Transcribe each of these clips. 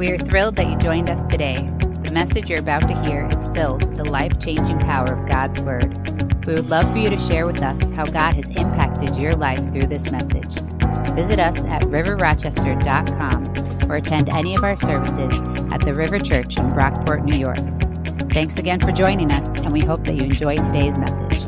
We are thrilled that you joined us today. The message you're about to hear is filled with the life-changing power of God's Word. We would love for you to share with us how God has impacted your life through this message. Visit us at riverrochester.com or attend any of our services at the River Church in Brockport, New York. Thanks again for joining us, and we hope that you enjoy today's message.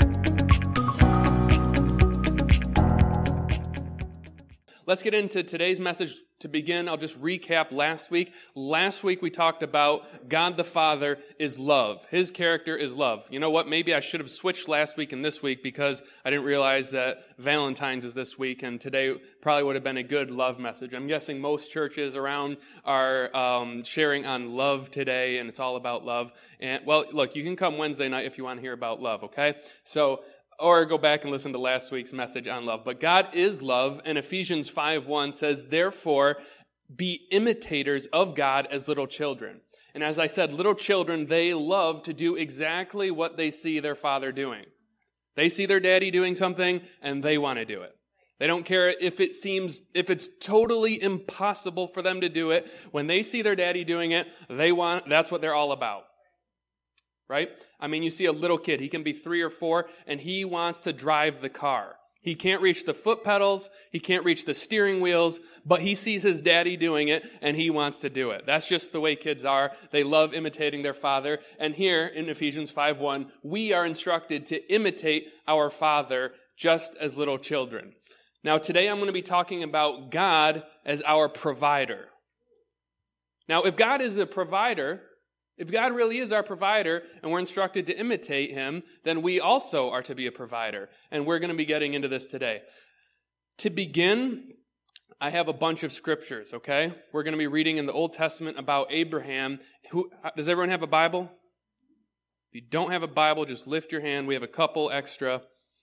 Let's get into today's message. To begin, I'll just recap last week. Last week we talked about God the Father is love. His character is love. You know what? Maybe I should have switched last week and this week because I didn't realize that Valentine's is this week, and today probably would have been a good love message. I'm guessing most churches around are sharing on love today, and it's all about love. And well, look, you can come Wednesday night if you want to hear about love, okay? Or go back and listen to last week's message on love. But God is love, and Ephesians 5:1 says, "Therefore, be imitators of God as little children." And as I said, little children, they love to do exactly what they see their father doing. They see their daddy doing something, and they want to do it. They don't care if it's totally impossible for them to do it. When they see their daddy doing it, that's what they're all about. Right? I mean, you see a little kid, he can be 3 or 4, and he wants to drive the car. He can't reach the foot pedals, he can't reach the steering wheels, but he sees his daddy doing it, and he wants to do it. That's just the way kids are. They love imitating their father. And here in Ephesians 5:1, we are instructed to imitate our Father just as little children. Now, today I'm going to be talking about God as our provider. Now, if God is a provider, if God really is our provider and we're instructed to imitate him, then we also are to be a provider. And we're going to be getting into this today. To begin, I have a bunch of scriptures, okay? We're going to be reading in the Old Testament about Abraham. Does everyone have a Bible? If you don't have a Bible, just lift your hand. We have a couple extra.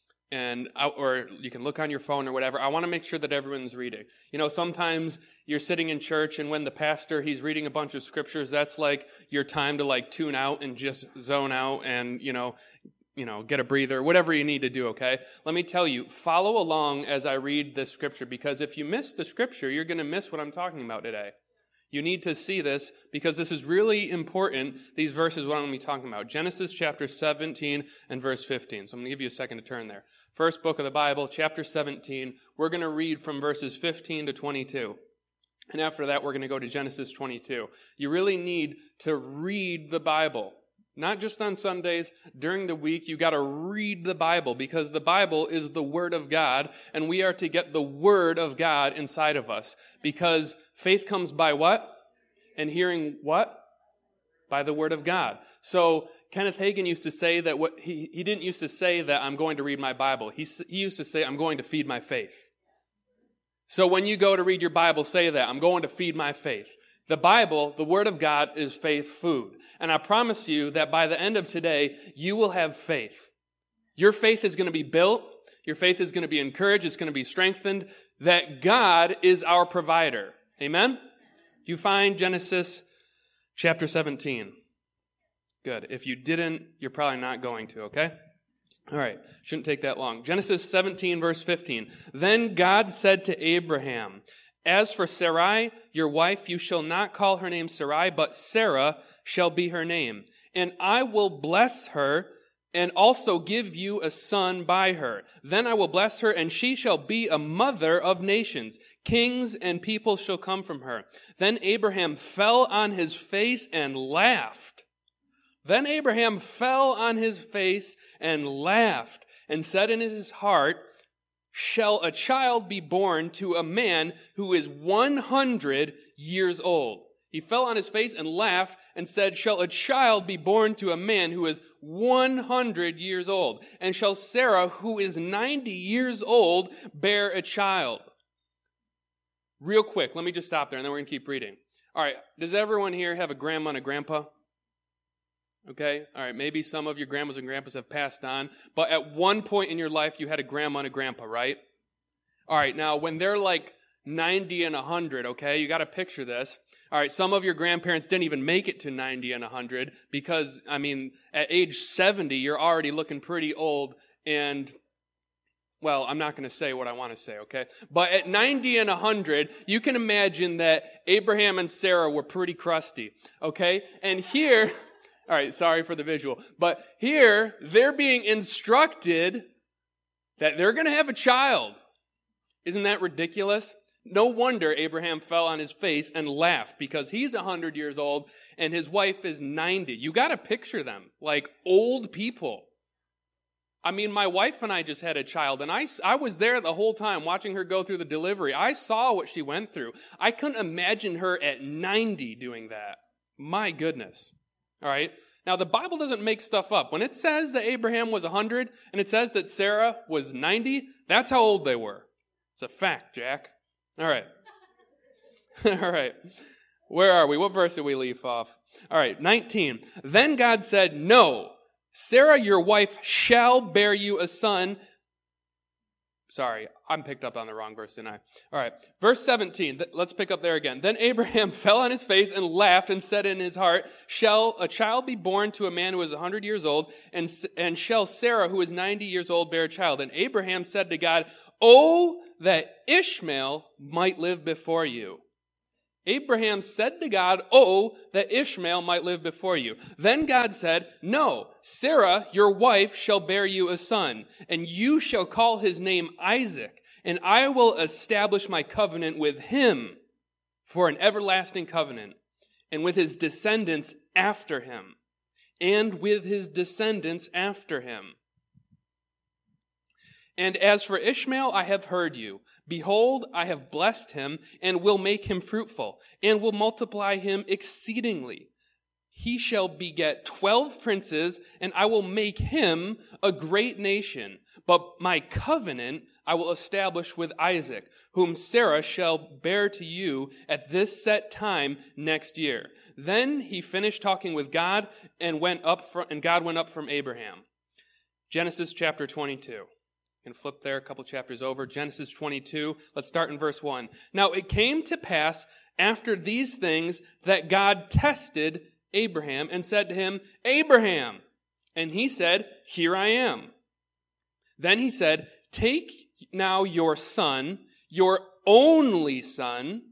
Or you can look on your phone or whatever. I want to make sure that everyone's reading. You know, sometimes you're sitting in church and when the pastor, he's reading a bunch of scriptures, that's like your time to like tune out and just zone out and, you know, get a breather, whatever you need to do, okay? Let me tell you, follow along as I read this scripture, because if you miss the scripture, you're going to miss what I'm talking about today. You need to see this because this is really important, these verses, what I'm going to be talking about. Genesis chapter 17 and verse 15. So I'm going to give you a second to turn there. First book of the Bible, chapter 17. We're going to read from verses 15 to 22. And after that, we're going to go to Genesis 22. You really need to read the Bible. Not just on Sundays, during the week, you got to read the Bible because the Bible is the Word of God, and we are to get the Word of God inside of us because faith comes by what? And hearing what? By the Word of God. So Kenneth Hagin used to say that he didn't used to say that I'm going to read my Bible. He used to say I'm going to feed my faith. So when you go to read your Bible, say that I'm going to feed my faith. The Bible, the Word of God, is faith food. And I promise you that by the end of today, you will have faith. Your faith is going to be built. Your faith is going to be encouraged. It's going to be strengthened. That God is our provider. Amen? You find Genesis chapter 17. Good. If you didn't, you're probably not going to, okay? All right. Shouldn't take that long. Genesis 17, verse 15. Then God said to Abraham, "As for Sarai, your wife, you shall not call her name Sarai, but Sarah shall be her name. And I will bless her and also give you a son by her. Then I will bless her, and she shall be a mother of nations. Kings and people shall come from her." Then Abraham fell on his face and laughed. Then Abraham fell on his face and laughed and said in his heart, "Shall a child be born to a man who is 100 years old?" He fell on his face and laughed and said, "Shall a child be born to a man who is 100 years old? And shall Sarah, who is 90 years old, bear a child?" Real quick, let me just stop there and then we're going to keep reading. All right, does everyone here have a grandma and a grandpa? Okay, all right, maybe some of your grandmas and grandpas have passed on, but at one point in your life, you had a grandma and a grandpa, right? All right, now when they're like 90 and 100, okay, you got to picture this. All right, some of your grandparents didn't even make it to 90 and 100 because, I mean, at age 70, you're already looking pretty old, and Well, I'm not going to say what I want to say, okay? But at 90 and 100, you can imagine that Abraham and Sarah were pretty crusty, okay? And here, all right, sorry for the visual, but here, they're being instructed that they're going to have a child. Isn't that ridiculous? No wonder Abraham fell on his face and laughed, because he's 100 years old and his wife is 90. You got to picture them like old people. I mean, my wife and I just had a child, and I was there the whole time watching her go through the delivery. I saw what she went through. I couldn't imagine her at 90 doing that. My goodness. All right. Now, the Bible doesn't make stuff up. When it says that Abraham was 100 and it says that Sarah was 90, that's how old they were. It's a fact, Jack. All right. All right. Where are we? What verse did we leave off? All right, 19. Then God said, "No, Sarah, your wife, shall bear you a son." Sorry, I'm picked up on the wrong verse, didn't I? All right, verse 17. Let's pick up there again. Then Abraham fell on his face and laughed and said in his heart, "Shall a child be born to a man who is 100 years old? And shall Sarah, who is 90 years old, bear a child?" And Abraham said to God, "Oh, that Ishmael might live before you." Abraham said to God, "Oh, that Ishmael might live before you." Then God said, "No, Sarah, your wife, shall bear you a son, and you shall call his name Isaac, and I will establish my covenant with him for an everlasting covenant, and with his descendants after him, and with his descendants after him. And as for Ishmael, I have heard you. Behold, I have blessed him, and will make him fruitful, and will multiply him exceedingly. He shall beget 12 princes, and I will make him a great nation. But my covenant I will establish with Isaac, whom Sarah shall bear to you at this set time next year." Then he finished talking with God, and God went up from Abraham. Genesis chapter 22. And flip there a couple chapters over. Genesis 22. Let's start in verse 1. "Now it came to pass after these things that God tested Abraham and said to him, 'Abraham.' And he said, 'Here I am.' Then he said, 'Take now your son, your only son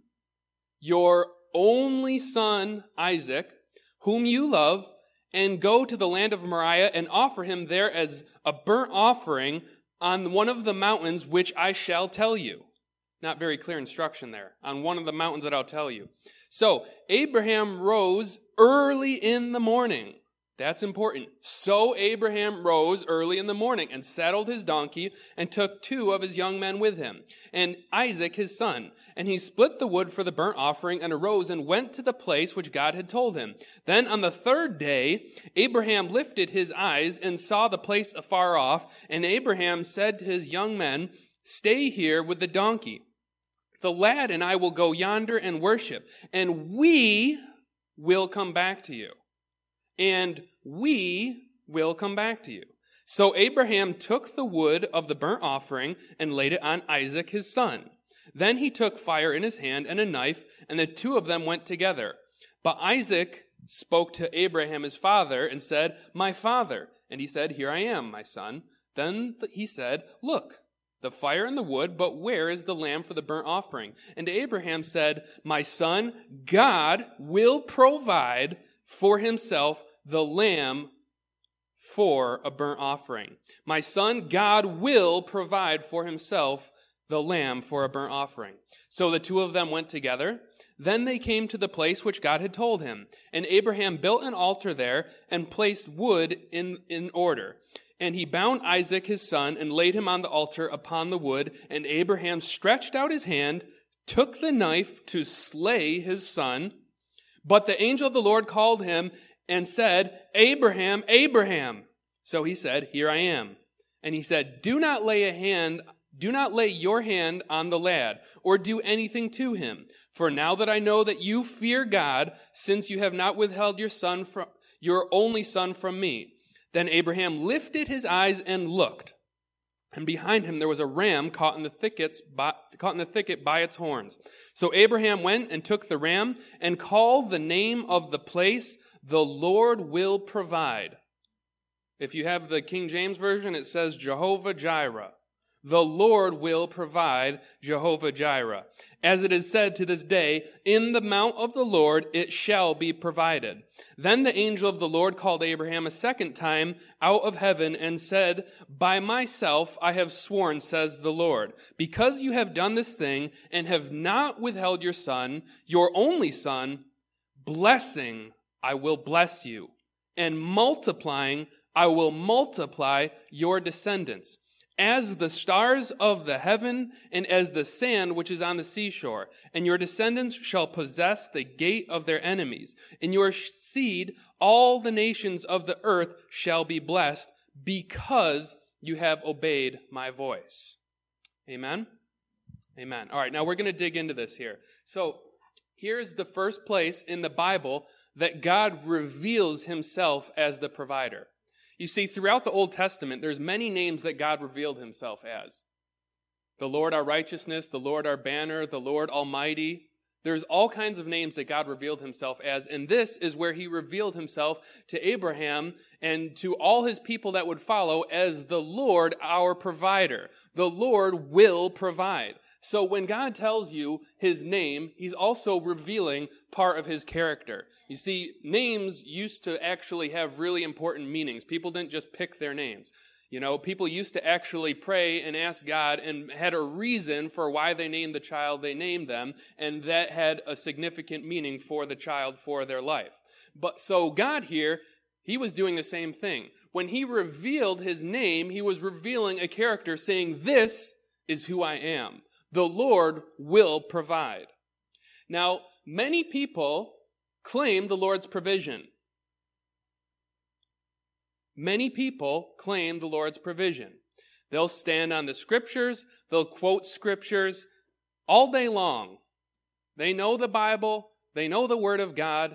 Isaac, whom you love, and go to the land of Moriah and offer him there as a burnt offering on one of the mountains which I shall tell you." Not very clear instruction there. On one of the mountains that I'll tell you. "So Abraham rose early in the morning." That's important. "So Abraham rose early in the morning and saddled his donkey and took 2 of his young men with him and Isaac his son. And he split the wood for the burnt offering and arose and went to the place which God had told him. Then on the 3rd day, Abraham lifted his eyes and saw the place afar off. And Abraham said to his young men, 'Stay here with the donkey. The lad and I will go yonder and worship, and we will come back to you. And we will come back to you.' So Abraham took the wood of the burnt offering and laid it on Isaac his son. Then he took fire in his hand and a knife, and the 2 of them went together. But Isaac spoke to Abraham his father and said, 'My father.' And he said, 'Here I am, my son.' Then he said, 'Look, the fire and the wood, but where is the lamb for the burnt offering?' And Abraham said, 'My son, God will provide for himself the lamb for a burnt offering.' My son, God will provide for himself the lamb for a burnt offering." So the 2 of them went together. Then they came to the place which God had told him. And Abraham built an altar there and placed wood in order. And he bound Isaac his son and laid him on the altar upon the wood. And Abraham stretched out his hand, took the knife to slay his son. But the angel of the Lord called him and said, "Abraham, Abraham." So he said, "Here I am." And he said, Do not lay your hand on the lad, or do anything to him. For now that I know that you fear God, since you have not withheld your only son from me." Then Abraham lifted his eyes and looked, and behind him there was a ram caught in the thicket by its horns. So Abraham went and took the ram and called the name of the place, "The Lord will provide." If you have the King James Version, it says Jehovah Jireh, The Lord will provide, Jehovah Jireh. As it is said to this day, in the mount of the Lord it shall be provided. Then the angel of the Lord called Abraham a second time out of heaven and said, by myself I have sworn, says the Lord, because you have done this thing and have not withheld your son, your only son, blessing I will bless you, and multiplying I will multiply your descendants, as the stars of the heaven and as the sand which is on the seashore. And your descendants shall possess the gate of their enemies. In your seed all the nations of the earth shall be blessed, because you have obeyed my voice. Amen? Amen. All right, now we're going to dig into this here. So here's the first place in the Bible that God reveals himself as the provider. You see, throughout the Old Testament, there's many names that God revealed himself as. The Lord our righteousness, the Lord our banner, the Lord Almighty. There's all kinds of names that God revealed himself as, and this is where he revealed himself to Abraham and to all his people that would follow as the Lord our provider. The Lord will provide. So when God tells you his name, he's also revealing part of his character. You see, names used to actually have really important meanings. People didn't just pick their names. You know, people used to actually pray and ask God and had a reason for why they named the child they named them, and that had a significant meaning for the child, for their life. But so God here, he was doing the same thing. When he revealed his name, he was revealing a character saying, this is who I am. The Lord will provide. Now, many people claim the Lord's provision. Many people claim the Lord's provision. They'll stand on the scriptures, they'll quote scriptures all day long. They know the Bible, they know the Word of God.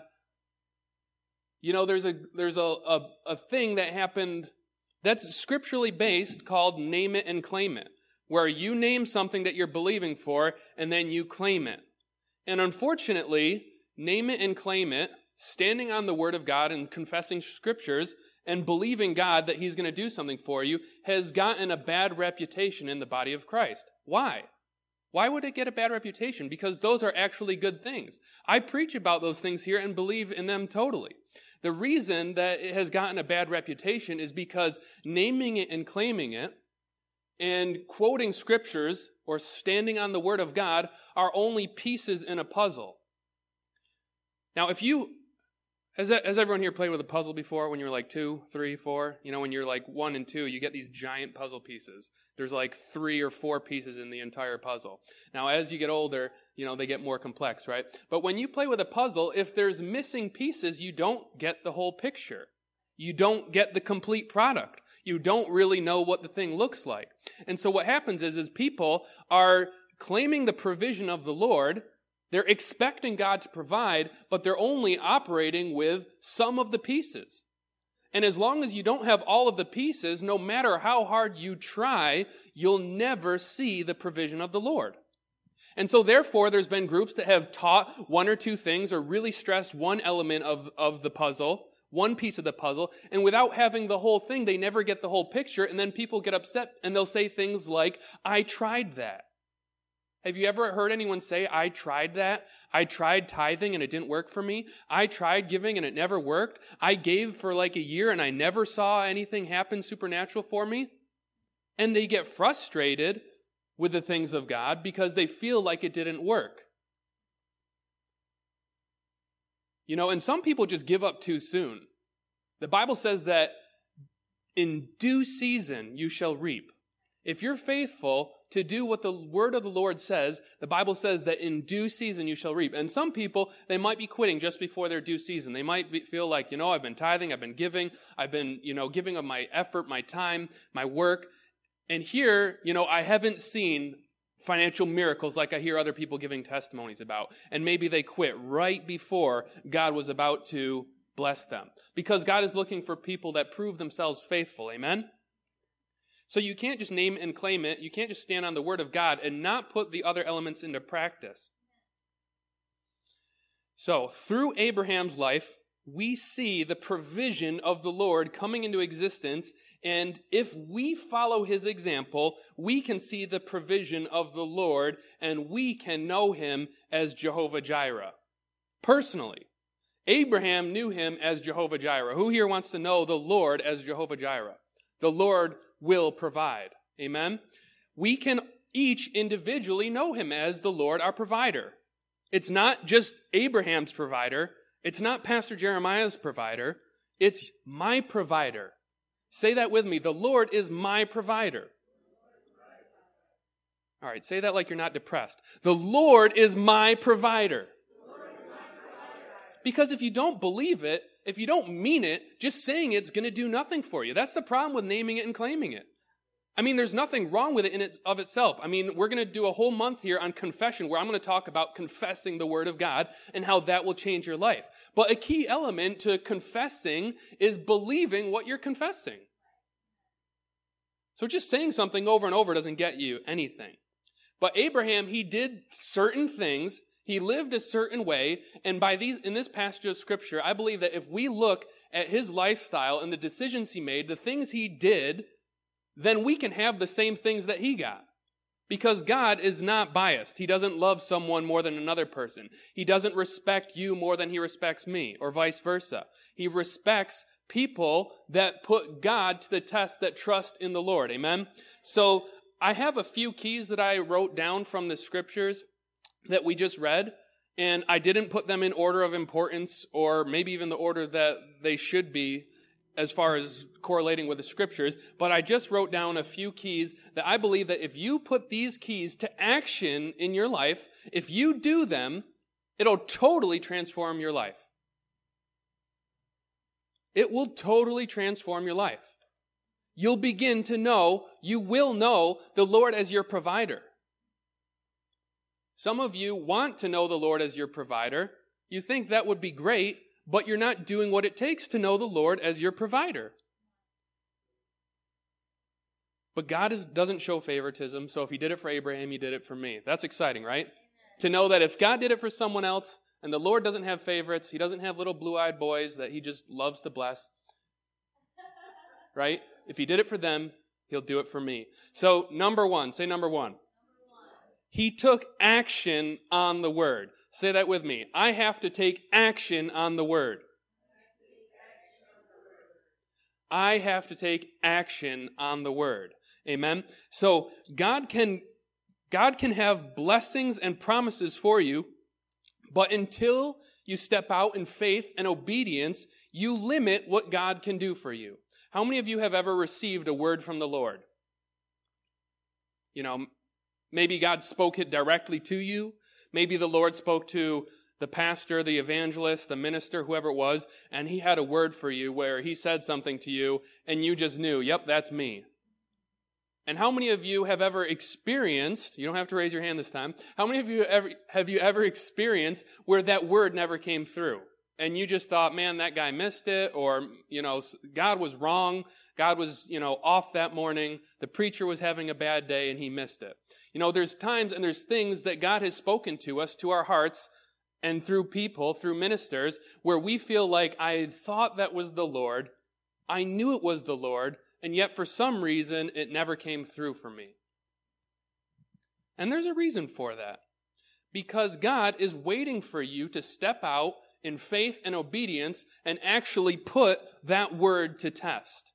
You know, there's a thing that happened that's scripturally based called name it and claim it, where you name something that you're believing for, and then you claim it. And unfortunately, name it and claim it, standing on the Word of God and confessing scriptures and believing God that he's going to do something for you, has gotten a bad reputation in the body of Christ. Why? Why would it get a bad reputation? Because those are actually good things. I preach about those things here and believe in them totally. The reason that it has gotten a bad reputation is because naming it and claiming it and quoting scriptures or standing on the Word of God are only pieces in a puzzle. Now, has everyone here played with a puzzle before when you were like 2, 3, 4? You know, when you're like 1 and 2, you get these giant puzzle pieces. There's like 3 or 4 pieces in the entire puzzle. Now, as you get older, you know, they get more complex, right? But when you play with a puzzle, if there's missing pieces, you don't get the whole picture. You don't get the complete product. You don't really know what the thing looks like. And so what happens is people are claiming the provision of the Lord. They're expecting God to provide, but they're only operating with some of the pieces. And as long as you don't have all of the pieces, no matter how hard you try, you'll never see the provision of the Lord. And so therefore, there's been groups that have taught 1 or 2 things or really stressed one element of the puzzle, one piece of the puzzle, and without having the whole thing, they never get the whole picture, and then people get upset and they'll say things like, I tried that. Have you ever heard anyone say, I tried that? I tried tithing and it didn't work for me. I tried giving and it never worked. I gave for like a year and I never saw anything happen supernatural for me. And they get frustrated with the things of God because they feel like it didn't work. You know, and some people just give up too soon. The Bible says that in due season you shall reap. If you're faithful to do what the word of the Lord says, the Bible says that in due season you shall reap. And some people, they might be quitting just before their due season. They might feel like, you know, I've been tithing, I've been giving, giving of my effort, my time, my work. And here, you know, I haven't seen financial miracles like I hear other people giving testimonies about. And maybe they quit right before God was about to bless them. Because God is looking for people that prove themselves faithful. Amen? So you can't just name and claim it. You can't just stand on the Word of God and not put the other elements into practice. So through Abraham's life, we see the provision of the Lord coming into existence, and if we follow his example, we can see the provision of the Lord, and we can know him as Jehovah Jireh. Personally, Abraham knew him as Jehovah Jireh. Who here wants to know the Lord as Jehovah Jireh? The Lord will provide. Amen? We can each individually know him as the Lord our provider. It's not just Abraham's provider. It's not Pastor Jeremiah's provider. It's my provider. Say that with me. The Lord is my provider. All right, say that like you're not depressed. The Lord is my provider. Because if you don't believe it, if you don't mean it, just saying it's going to do nothing for you. That's the problem with naming it and claiming it. I mean, there's nothing wrong with it in it of itself. I mean, we're going to do a whole month here on confession where I'm going to talk about confessing the Word of God and how that will change your life. But a key element to confessing is believing what you're confessing. So just saying something over and over doesn't get you anything. But Abraham, he did certain things. He lived a certain way. And in this passage of Scripture, I believe that if we look at his lifestyle and the decisions he made, the things he did, then we can have the same things that he got. Because God is not biased. He doesn't love someone more than another person. He doesn't respect you more than he respects me, or vice versa. He respects people that put God to the test, that trust in the Lord. Amen? So I have a few keys that I wrote down from the scriptures that we just read, and I didn't put them in order of importance, or maybe even the order that they should be, as far as correlating with the scriptures, but I just wrote down a few keys that I believe that if you put these keys to action in your life, if you do them, it'll totally transform your life. It will totally transform your life. You'll begin to know, you will know the Lord as your provider. Some of you want to know the Lord as your provider. You think that would be great, but you're not doing what it takes to know the Lord as your provider. But God doesn't show favoritism, so if he did it for Abraham, he did it for me. That's exciting, right? To know that if God did it for someone else, and the Lord doesn't have favorites, he doesn't have little blue-eyed boys that he just loves to bless, right? If he did it for them, he'll do it for me. So, number one, say number one. He took action on the word. Say that with me. I have to take action on the word. I have to take action on the word. Amen. So God can have blessings and promises for you, but until you step out in faith and obedience, you limit what God can do for you. How many of you have ever received a word from the Lord? You know, maybe God spoke it directly to you. Maybe the Lord spoke to the pastor, the evangelist, the minister, whoever it was, and he had a word for you where he said something to you, and you just knew, yep, that's me. And how many of you have ever experienced, you don't have to raise your hand this time, how many of you have you ever experienced where that word never came through? And you just thought, man, that guy missed it, or, God was wrong. God was, off that morning. The preacher was having a bad day and he missed it. There's times and there's things that God has spoken to us, to our hearts, and through people, through ministers, where we feel like I thought that was the Lord. I knew it was the Lord, and yet for some reason it never came through for me. And there's a reason for that. Because God is waiting for you to step out in faith and obedience and actually put that word to test.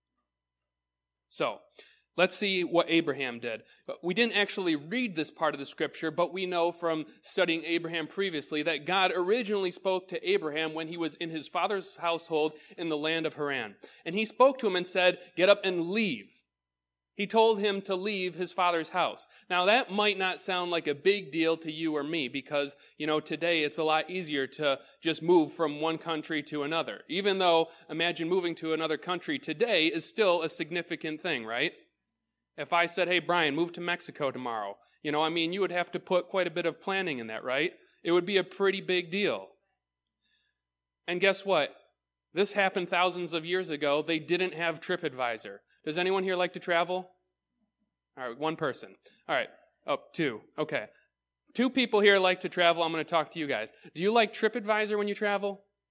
So, let's see what Abraham did. We didn't actually read this part of the scripture, but we know from studying Abraham previously that God originally spoke to Abraham when he was in his father's household in the land of Haran. And he spoke to him and said, get up and leave. He told him to leave his father's house. Now, that might not sound like a big deal to you or me because, today it's a lot easier to just move from one country to another. Even though, imagine moving to another country today is still a significant thing, right? If I said, hey, Brian, move to Mexico tomorrow, you would have to put quite a bit of planning in that, right? It would be a pretty big deal. And guess what? This happened thousands of years ago. They didn't have TripAdvisor. Does anyone here like to travel? All right, one person. All right. Oh, two. Okay. Two people here like to travel. I'm going to talk to you guys. Do you like TripAdvisor when you travel?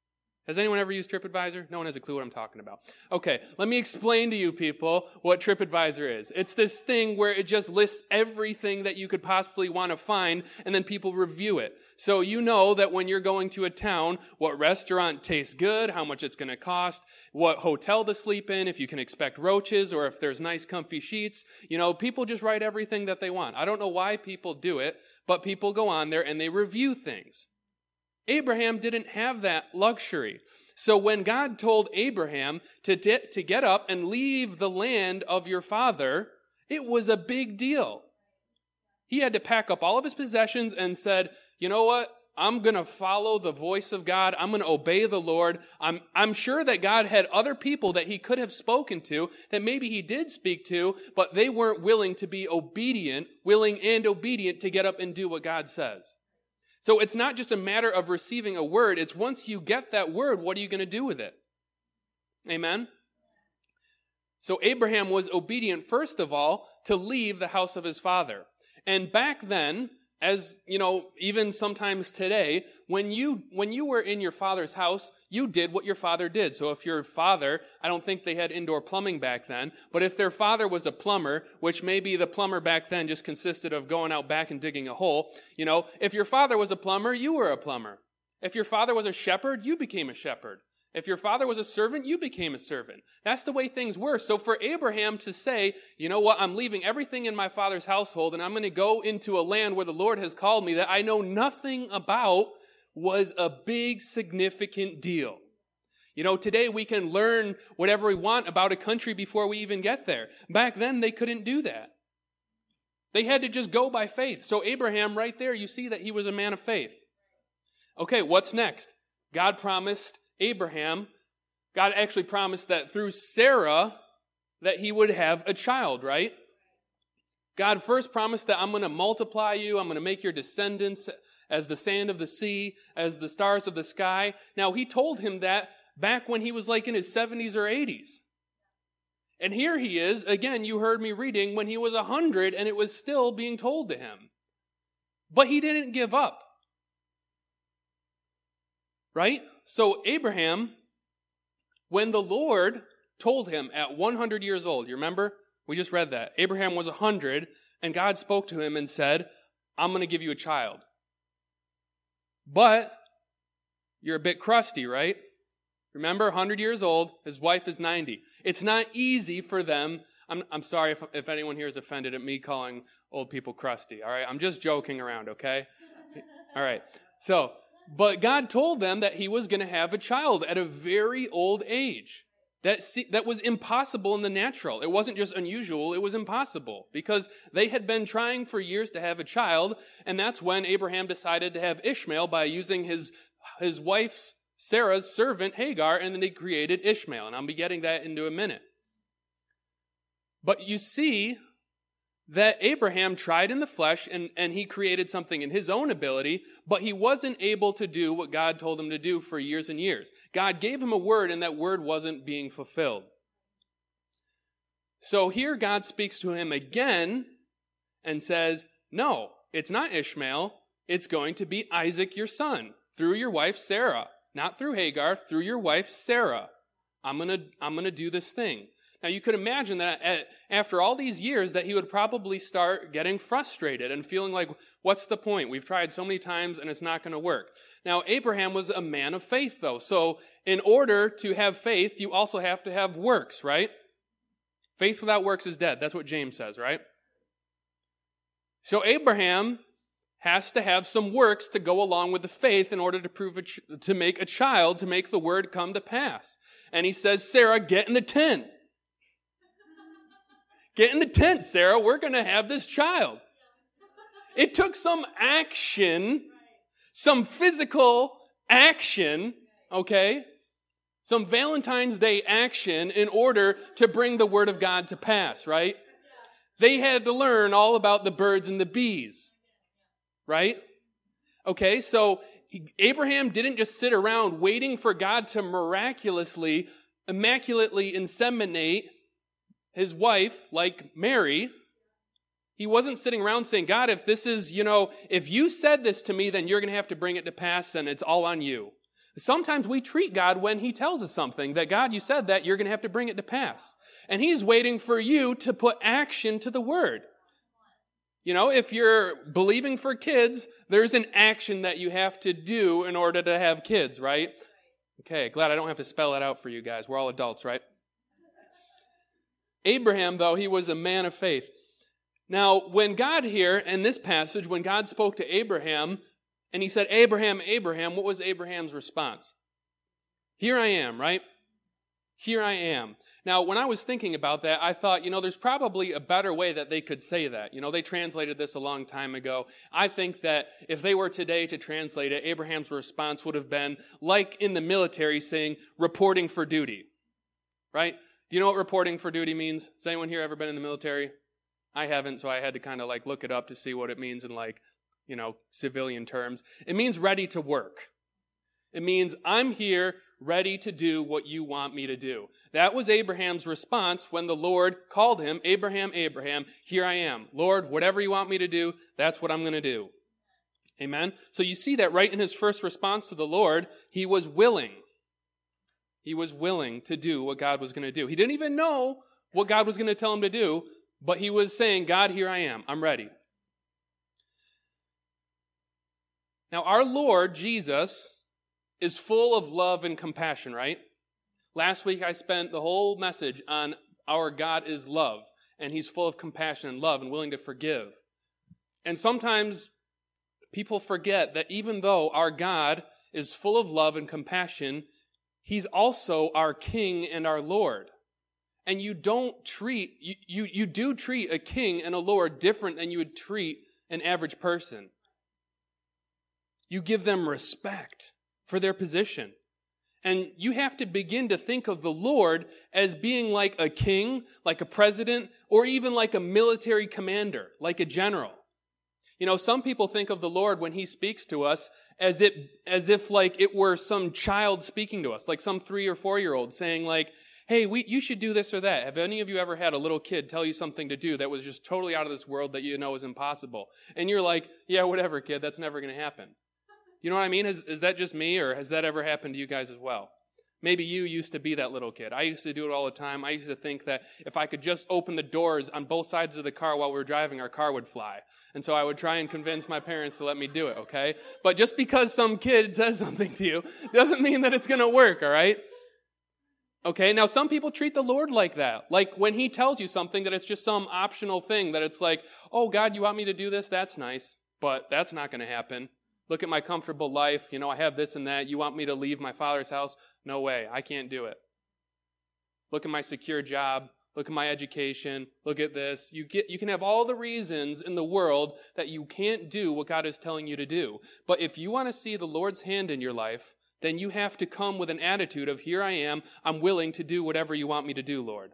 Has anyone ever used TripAdvisor? No one has a clue what I'm talking about. Okay, let me explain to you people what TripAdvisor is. It's this thing where it just lists everything that you could possibly want to find, and then people review it. So you know that when you're going to a town, what restaurant tastes good, how much it's going to cost, what hotel to sleep in, if you can expect roaches, or if there's nice comfy sheets. You know, people just write everything that they want. I don't know why people do it, but people go on there and they review things. Abraham didn't have that luxury. So when God told Abraham to get up and leave the land of your father, it was a big deal. He had to pack up all of his possessions and said, you know what? I'm going to follow the voice of God. I'm going to obey the Lord. I'm sure that God had other people that he could have spoken to, that maybe he did speak to, but they weren't willing to be willing and obedient to get up and do what God says. So it's not just a matter of receiving a word. It's once you get that word, what are you going to do with it? Amen? So Abraham was obedient, first of all, to leave the house of his father. And back then, as you know, even sometimes today, when you were in your father's house, you did what your father did. So if your father, I don't think they had indoor plumbing back then, but if their father was a plumber, which maybe the plumber back then just consisted of going out back and digging a hole, you know, if your father was a plumber, you were a plumber. If your father was a shepherd, you became a shepherd. If your father was a servant, you became a servant. That's the way things were. So for Abraham to say, you know what, I'm leaving everything in my father's household and I'm going to go into a land where the Lord has called me that I know nothing about, was a big, significant deal. You know, today we can learn whatever we want about a country before we even get there. Back then, they couldn't do that. They had to just go by faith. So Abraham, right there, you see that he was a man of faith. Okay, what's next? God actually promised that through Sarah that he would have a child, right? God first promised that I'm going to multiply you. I'm going to make your descendants as the sand of the sea, as the stars of the sky. Now, he told him that back when he was like in his 70s or 80s. And here he is, again, you heard me reading, when he was 100 and it was still being told to him. But he didn't give up. Right? So Abraham, when the Lord told him at 100 years old, you remember? We just read that. Abraham was 100 and God spoke to him and said, I'm going to give you a child. But you're a bit crusty, right? Remember, 100 years old, his wife is 90. It's not easy for them. I'm sorry if anyone here is offended at me calling old people crusty, all right? I'm just joking around, okay? All right. So, but God told them that he was going to have a child at a very old age. That was impossible in the natural. It wasn't just unusual, it was impossible because they had been trying for years to have a child, and that's when Abraham decided to have Ishmael by using his wife's, Sarah's servant Hagar, and then they created Ishmael, and I'll be getting that into a minute. But you see that Abraham tried in the flesh and he created something in his own ability, but he wasn't able to do what God told him to do for years and years. God gave him a word and that word wasn't being fulfilled. So here God speaks to him again and says, no, it's not Ishmael. It's going to be Isaac, your son, through your wife Sarah, not through Hagar, through your wife Sarah. I'm going to do this thing. Now, you could imagine that after all these years that he would probably start getting frustrated and feeling like, what's the point? We've tried so many times and it's not going to work. Now, Abraham was a man of faith, though. So in order to have faith, you also have to have works, right? Faith without works is dead. That's what James says, right? So Abraham has to have some works to go along with the faith in order to make a child, to make the word come to pass. And he says, Sarah, get in the tent. Get in the tent, Sarah. We're going to have this child. It took some action, some physical action, okay? Some Valentine's Day action in order to bring the word of God to pass, right? They had to learn all about the birds and the bees, right? Okay, so Abraham didn't just sit around waiting for God to miraculously, immaculately inseminate his wife, like Mary. He wasn't sitting around saying, God, if this is, if you said this to me, then you're going to have to bring it to pass and it's all on you. Sometimes we treat God when he tells us something, that God, you said that, you're going to have to bring it to pass. And he's waiting for you to put action to the word. You know, if you're believing for kids, there's an action that you have to do in order to have kids, right? Okay, glad I don't have to spell it out for you guys. We're all adults, right? Abraham, though, he was a man of faith. Now, when God here, in this passage, when God spoke to Abraham, and he said, Abraham, Abraham, what was Abraham's response? Here I am, right? Here I am. Now, when I was thinking about that, I thought, there's probably a better way that they could say that. They translated this a long time ago. I think that if they were today to translate it, Abraham's response would have been like in the military saying, reporting for duty, right? Do you know what reporting for duty means? Has anyone here ever been in the military? I haven't, so I had to kind of look it up to see what it means in civilian terms. It means ready to work. It means I'm here ready to do what you want me to do. That was Abraham's response when the Lord called him, Abraham, Abraham, here I am. Lord, whatever you want me to do, that's what I'm going to do. Amen? So you see that right in his first response to the Lord, he was willing. He was willing to do what God was going to do. He didn't even know what God was going to tell him to do, but he was saying, God, here I am. I'm ready. Now, our Lord, Jesus, is full of love and compassion, right? Last week, I spent the whole message on our God is love, and he's full of compassion and love and willing to forgive. And sometimes people forget that even though our God is full of love and compassion, he's also our King and our Lord. And you do treat a king and a Lord different than you would treat an average person. You give them respect for their position. And you have to begin to think of the Lord as being like a king, like a president, or even like a military commander, like a general. Some people think of the Lord when he speaks to us as if it were some child speaking to us, like some 3 or 4-year-old saying hey, you should do this or that. Have any of you ever had a little kid tell you something to do that was just totally out of this world that you know is impossible? And you're like, yeah, whatever, kid, that's never going to happen. You know what I mean? Is that just me, or has that ever happened to you guys as well? Maybe you used to be that little kid. I used to do it all the time. I used to think that if I could just open the doors on both sides of the car while we were driving, our car would fly. And so I would try and convince my parents to let me do it, okay? But just because some kid says something to you doesn't mean that it's going to work, all right? Okay, now some people treat the Lord like that. Like when he tells you something that it's just some optional thing, that it's like, oh, God, you want me to do this? That's nice, but that's not going to happen. Look at my comfortable life. I have this and that. You want me to leave my father's house? No way. I can't do it. Look at my secure job. Look at my education. Look at this. You can have all the reasons in the world that you can't do what God is telling you to do. But if you want to see the Lord's hand in your life, then you have to come with an attitude of, here I am. I'm willing to do whatever you want me to do, Lord.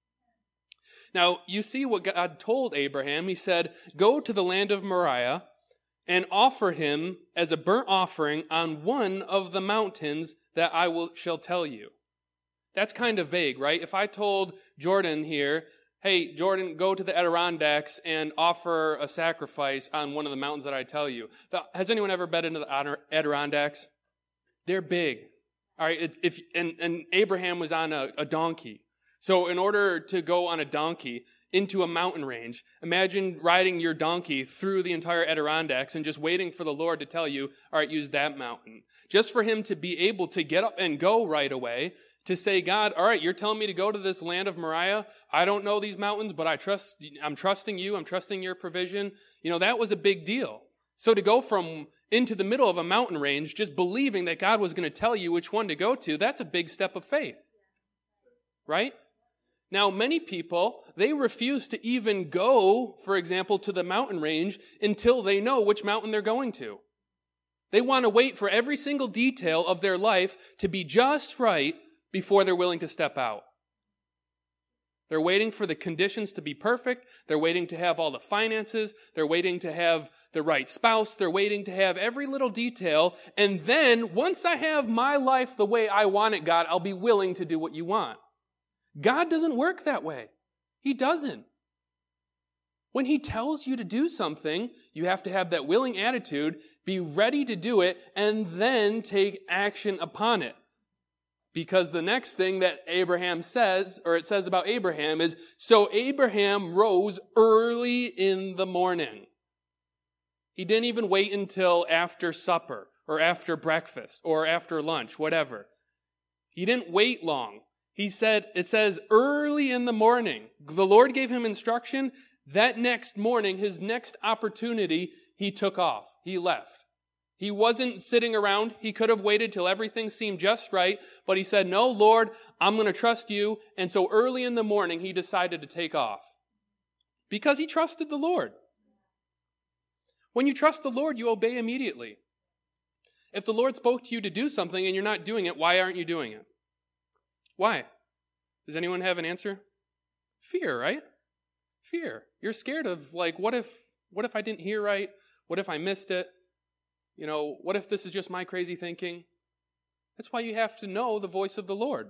Now, you see what God told Abraham. He said, go to the land of Moriah and offer him as a burnt offering on one of the mountains that shall tell you. That's kind of vague, right? If I told Jordan here, hey, Jordan, go to the Adirondacks and offer a sacrifice on one of the mountains that I tell you. Has anyone ever been into the Adirondacks? They're big. All right, and Abraham was on a donkey. So in order to go on a donkey into a mountain range, imagine riding your donkey through the entire Adirondacks and just waiting for the Lord to tell you, all right, use that mountain. Just for him to be able to get up and go right away, to say, God, all right, you're telling me to go to this land of Moriah. I don't know these mountains, but I'm trusting you. I'm trusting your provision. That was a big deal. So to go from into the middle of a mountain range, just believing that God was going to tell you which one to go to, that's a big step of faith. Right? Now, many people, they refuse to even go, for example, to the mountain range until they know which mountain they're going to. They want to wait for every single detail of their life to be just right before they're willing to step out. They're waiting for the conditions to be perfect. They're waiting to have all the finances. They're waiting to have the right spouse. They're waiting to have every little detail. And then, once I have my life the way I want it, God, I'll be willing to do what you want. God doesn't work that way. He doesn't. When he tells you to do something, you have to have that willing attitude, be ready to do it, and then take action upon it. Because the next thing that Abraham says, or it says about Abraham is, so Abraham rose early in the morning. He didn't even wait until after supper, or after breakfast, or after lunch, whatever. He didn't wait long. It says early in the morning. The Lord gave him instruction. That next morning, his next opportunity, he took off. He left. He wasn't sitting around. He could have waited till everything seemed just right, but he said, no, Lord, I'm going to trust you. And so early in the morning, he decided to take off because he trusted the Lord. When you trust the Lord, you obey immediately. If the Lord spoke to you to do something and you're not doing it, why aren't you doing it? Why? Does anyone have an answer? Fear, right? Fear. You're scared of, like, what if I didn't hear right? What if I missed it? What if this is just my crazy thinking? That's why you have to know the voice of the Lord.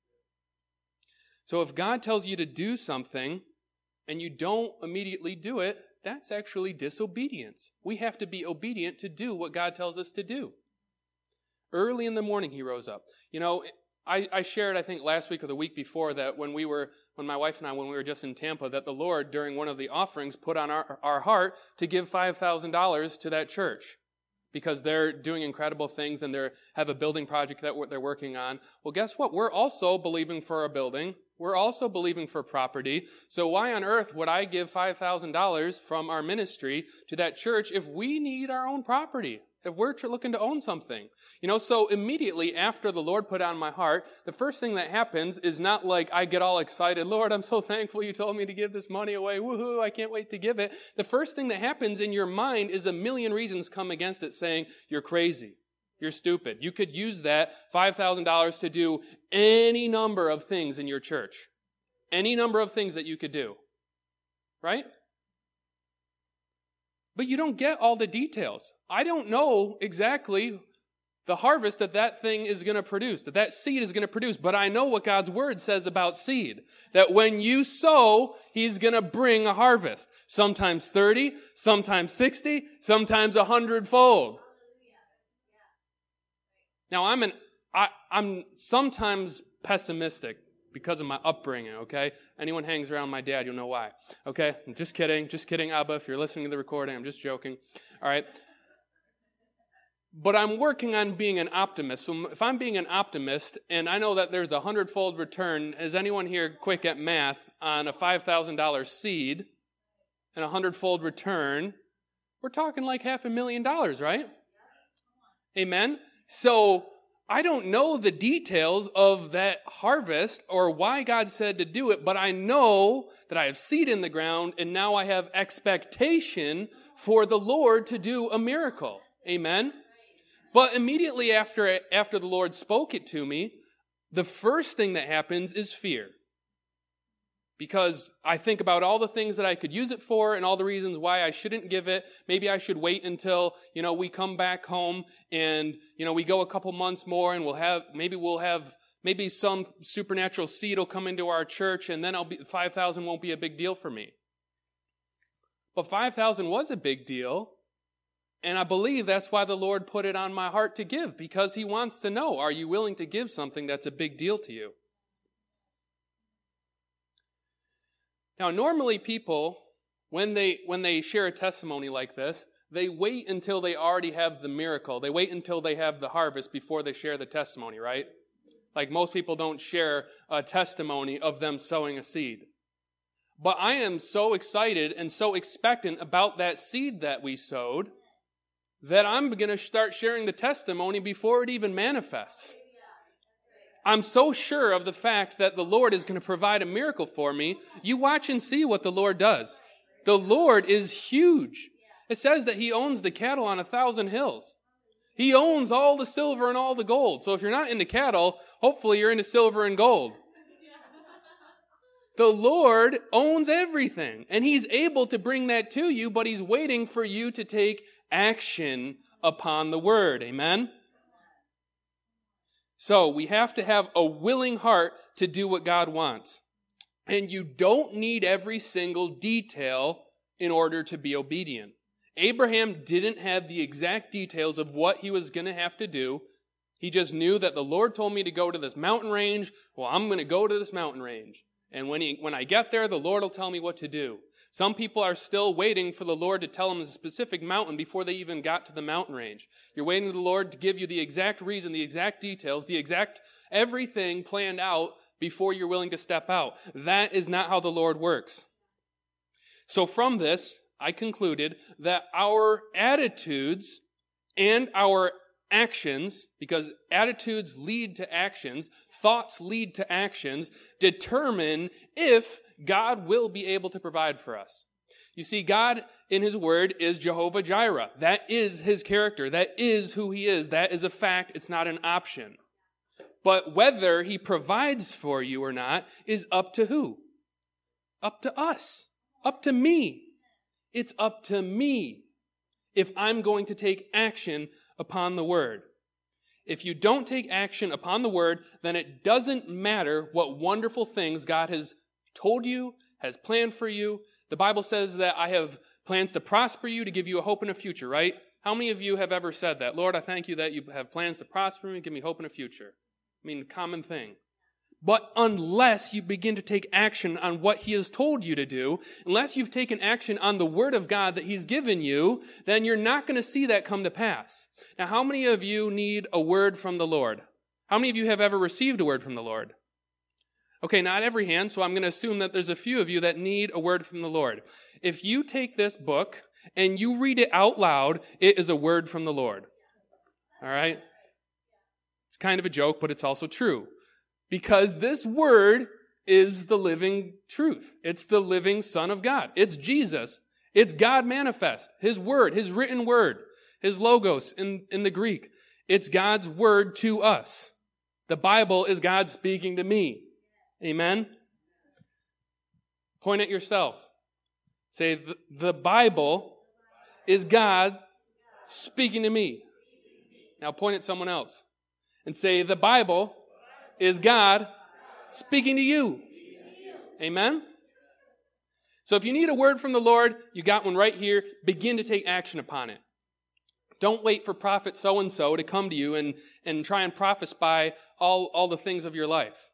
So if God tells you to do something and you don't immediately do it, that's actually disobedience. We have to be obedient to do what God tells us to do. Early in the morning, he rose up. I shared, I think, last week or the week before that when my wife and I, when we were just in Tampa, that the Lord, during one of the offerings, put on our heart to give $5,000 to that church because they're doing incredible things and they have a building project that they're working on. Well, guess what? We're also believing for a building. We're also believing for property. So why on earth would I give $5,000 from our ministry to that church if we need our own property? If we're looking to own something. So immediately after the Lord put on my heart, the first thing that happens is not like I get all excited, Lord, I'm so thankful you told me to give this money away. Woohoo, I can't wait to give it. The first thing that happens in your mind is a million reasons come against it saying, you're crazy. You're stupid. You could use that $5,000 to do any number of things in your church. Any number of things that you could do. Right? But you don't get all the details. I don't know exactly the harvest that thing is going to produce, that seed is going to produce. But I know what God's word says about seed. That when you sow, he's going to bring a harvest. Sometimes 30, sometimes 60, sometimes 100-fold. Now, I'm sometimes pessimistic because of my upbringing, okay? Anyone hangs around my dad, you'll know why. Okay? I'm just kidding, Abba, if you're listening to the recording, I'm just joking. All right? But I'm working on being an optimist. So if I'm being an optimist, and I know that there's a 100-fold return, is anyone here quick at math on a $5,000 seed and a 100-fold return? We're talking like $500,000, right? Amen? So I don't know the details of that harvest or why God said to do it, but I know that I have seed in the ground and now I have expectation for the Lord to do a miracle. Amen? But immediately after the Lord spoke it to me, the first thing that happens is fear. Because I think about all the things that I could use it for and all the reasons why I shouldn't give it. Maybe I should wait until, we come back home and, we go a couple months more and maybe some supernatural seed will come into our church and then 5,000 won't be a big deal for me. But 5,000 was a big deal. And I believe that's why the Lord put it on my heart to give, because he wants to know, are you willing to give something that's a big deal to you? Now, normally people, when they share a testimony like this, they wait until they already have the miracle. They wait until they have the harvest before they share the testimony, right? Like most people don't share a testimony of them sowing a seed. But I am so excited and so expectant about that seed that we sowed that I'm going to start sharing the testimony before it even manifests. I'm so sure of the fact that the Lord is going to provide a miracle for me. You watch and see what the Lord does. The Lord is huge. It says that he owns the cattle on 1,000 hills. He owns all the silver and all the gold. So if you're not into cattle, hopefully you're into silver and gold. The Lord owns everything, and he's able to bring that to you, but he's waiting for you to take action upon the word. Amen? So we have to have a willing heart to do what God wants. And you don't need every single detail in order to be obedient. Abraham didn't have the exact details of what he was going to have to do. He just knew that the Lord told me to go to this mountain range. Well, I'm going to go to this mountain range. And when I get there, the Lord will tell me what to do. Some people are still waiting for the Lord to tell them the specific mountain before they even got to the mountain range. You're waiting for the Lord to give you the exact reason, the exact details, the exact everything planned out before you're willing to step out. That is not how the Lord works. So from this, I concluded that our attitudes and our actions, because attitudes lead to actions, thoughts lead to actions, determine if God will be able to provide for us. You see, God in His Word is Jehovah Jireh. That is His character. That is who He is. That is a fact. It's not an option. But whether He provides for you or not is up to who? Up to us. Up to me. It's up to me if I'm going to take action upon the Word. If you don't take action upon the Word, then it doesn't matter what wonderful things God has told you, has planned for you. The Bible says that I have plans to prosper you, to give you a hope and a future, right? How many of you have ever said that? Lord, I thank you that you have plans to prosper me, give me hope and a future. I mean, common thing. But unless you begin to take action on what He has told you to do, unless you've taken action on the Word of God that He's given you, then you're not going to see that come to pass. Now, how many of you need a word from the Lord? How many of you have ever received a word from the Lord? Okay, not every hand, so I'm going to assume that there's a few of you that need a word from the Lord. If you take this book and you read it out loud, it is a word from the Lord. All right? It's kind of a joke, but it's also true. Because this word is the living truth. It's the living Son of God. It's Jesus. It's God manifest. His word, His written word, His logos in the Greek. It's God's word to us. The Bible is God speaking to me. Amen? Point at yourself. Say, the Bible is God speaking to me. Now point at someone else and say, the Bible is God speaking to you. Amen? So if you need a word from the Lord, you got one right here. Begin to take action upon it. Don't wait for prophet so-and-so to come to you and try and prophesy all the things of your life.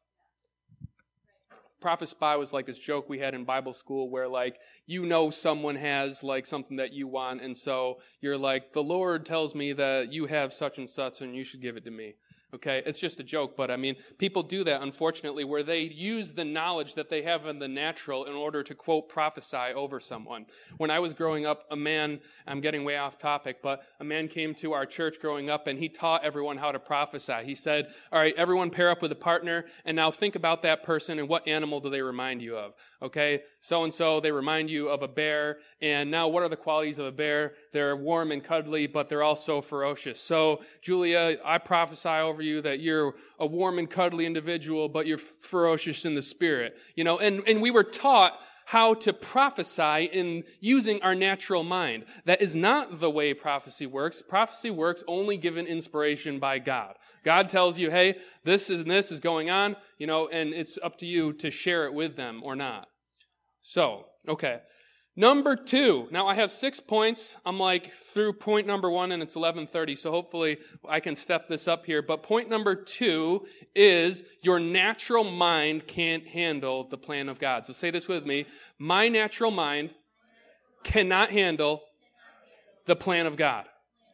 Prophesy was like this joke we had in Bible school where someone has something that you want, and so you're like, the Lord tells me that you have such and such and you should give it to me. Okay, it's just a joke, but people do that, unfortunately, where they use the knowledge that they have in the natural in order to, quote, prophesy over someone. When I was growing up, I'm getting way off topic, but a man came to our church growing up and he taught everyone how to prophesy. He said, all right, everyone pair up with a partner, and now think about that person and what animal do they remind you of? Okay, so-and-so, they remind you of a bear, and now what are the qualities of a bear? They're warm and cuddly, but they're also ferocious. So, Julia, I prophesy over you that you're a warm and cuddly individual, but you're ferocious in the spirit. And we were taught how to prophesy in using our natural mind. That is not the way prophecy works. Prophecy works only given inspiration by God. God tells you, hey, this is going on, and it's up to you to share it with them or not. So, okay. Number 2. Now, I have 6 points. I'm through point number 1, and it's 11:30, so hopefully I can step this up here. But point number 2 is your natural mind can't handle the plan of God. So say this with me. My natural mind cannot handle the plan of God.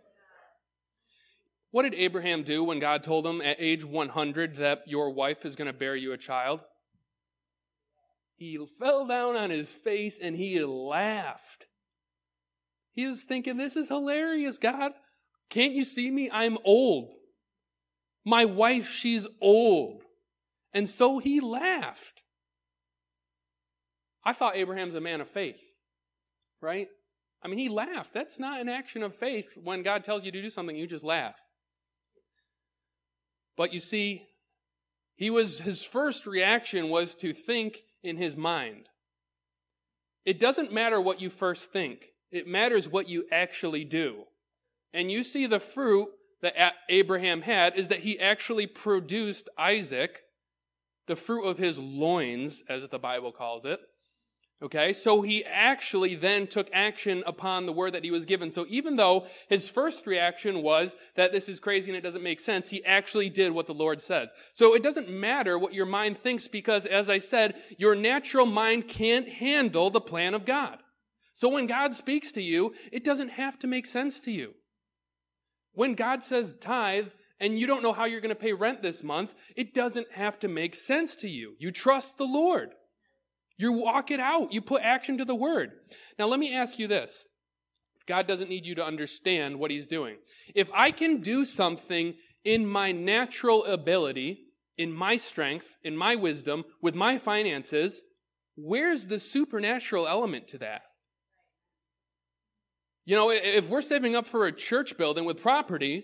What did Abraham do when God told him at age 100 that your wife is going to bear you a child? He fell down on his face and he laughed. He was thinking, this is hilarious, God. Can't you see me? I'm old. My wife, she's old. And so he laughed. I thought Abraham's a man of faith, right? He laughed. That's not an action of faith. When God tells you to do something, you just laugh. But you see, his first reaction was to think in his mind. It doesn't matter what you first think. It matters what you actually do. And you see the fruit that Abraham had is that he actually produced Isaac, the fruit of his loins, as the Bible calls it. Okay, so he actually then took action upon the word that he was given. So even though his first reaction was that this is crazy and it doesn't make sense, he actually did what the Lord says. So it doesn't matter what your mind thinks because, as I said, your natural mind can't handle the plan of God. So when God speaks to you, it doesn't have to make sense to you. When God says tithe and you don't know how you're going to pay rent this month, it doesn't have to make sense to you. You trust the Lord. You walk it out. You put action to the word. Now, let me ask you this. God doesn't need you to understand what he's doing. If I can do something in my natural ability, in my strength, in my wisdom, with my finances, where's the supernatural element to that? You know, if we're saving up for a church building with property,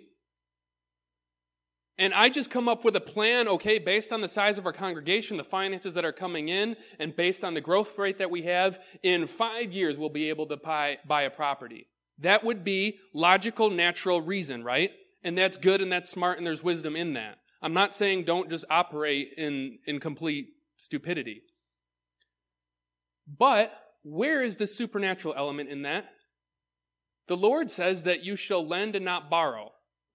and I just come up with a plan, okay, based on the size of our congregation, the finances that are coming in, and based on the growth rate that we have, in 5 years we'll be able to buy a property. That would be logical, natural reason, right? And that's good and that's smart and there's wisdom in that. I'm not saying don't just operate in complete stupidity. But where is the supernatural element in that? The Lord says that you shall lend and not borrow.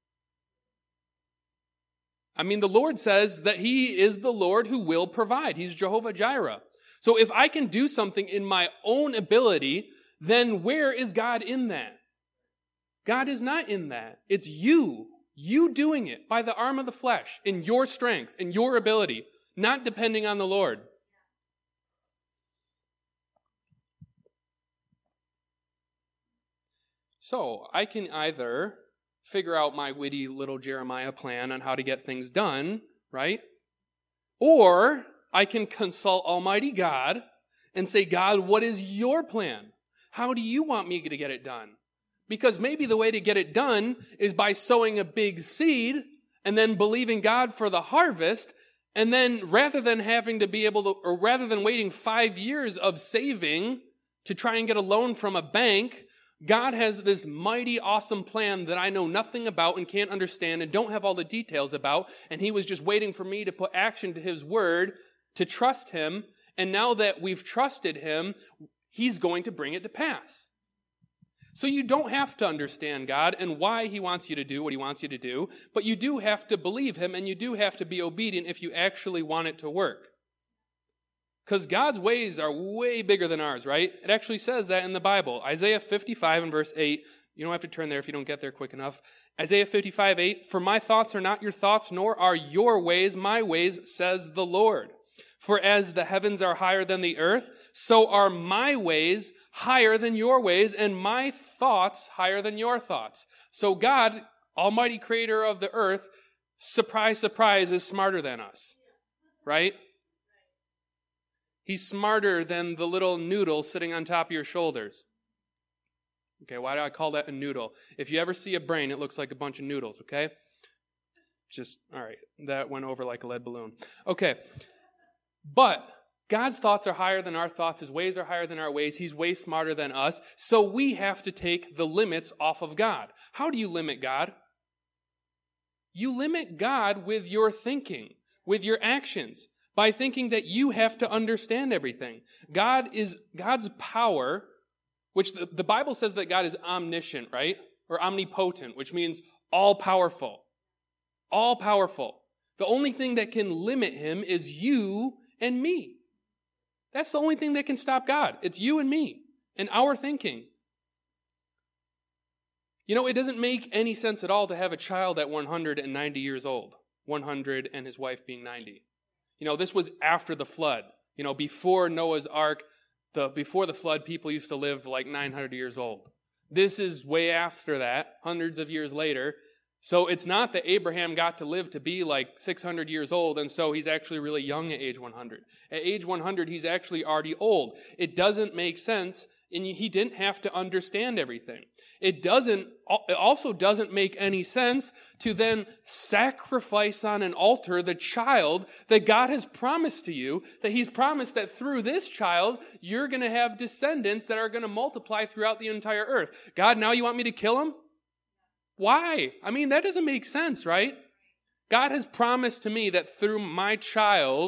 I mean, the Lord says that he is the Lord who will provide. He's Jehovah Jireh. So if I can do something in my own ability, then where is God in that? God is not in that. It's you doing it by the arm of the flesh, in your strength, in your ability, not depending on the Lord. So I can either figure out my witty little Jeremiah plan on how to get things done, right? Or I can consult Almighty God and say, God, what is your plan? How do you want me to get it done? Because maybe the way to get it done is by sowing a big seed and then believing God for the harvest. And then rather than rather than waiting 5 years of saving to try and get a loan from a bank, God has this mighty, awesome plan that I know nothing about and can't understand and don't have all the details about. And he was just waiting for me to put action to his word, to trust him. And now that we've trusted him, he's going to bring it to pass. So you don't have to understand God and why he wants you to do what he wants you to do, but you do have to believe him and you do have to be obedient if you actually want it to work. Because God's ways are way bigger than ours, right? It actually says that in the Bible. Isaiah 55 and verse 8. You don't have to turn there if you don't get there quick enough. Isaiah 55, 8. For my thoughts are not your thoughts, nor are your ways my ways, says the Lord. For as the heavens are higher than the earth, so are my ways higher than your ways, and my thoughts higher than your thoughts. So God, Almighty Creator of the earth, surprise, surprise, is smarter than us, right? He's smarter than the little noodle sitting on top of your shoulders. Okay, why do I call that a noodle? If you ever see a brain, it looks like a bunch of noodles, okay? All right, that went over like a lead balloon. Okay, but God's thoughts are higher than our thoughts. His ways are higher than our ways. He's way smarter than us. So we have to take the limits off of God. How do you limit God? You limit God with your thinking, with your actions. By thinking that you have to understand everything. God's power, which the Bible says that God is omniscient, right? Or omnipotent, which means all-powerful. All-powerful. The only thing that can limit him is you and me. That's the only thing that can stop God. It's you and me and our thinking. You know, it doesn't make any sense at all to have a child at 190 years old. 100 and his wife being 90. You know, this was after the flood. You know, before Noah's Ark, before the flood, people used to live like 900 years old. This is way after that, hundreds of years later. So it's not that Abraham got to live to be like 600 years old, and so he's actually really young at age 100. At age 100, he's actually already old. It doesn't make sense, and he didn't have to understand everything. It also doesn't make any sense to then sacrifice on an altar the child that God has promised to you, that he's promised that through this child, you're going to have descendants that are going to multiply throughout the entire earth. God, now you want me to kill him? Why? I mean, that doesn't make sense, right? God has promised to me that through my child,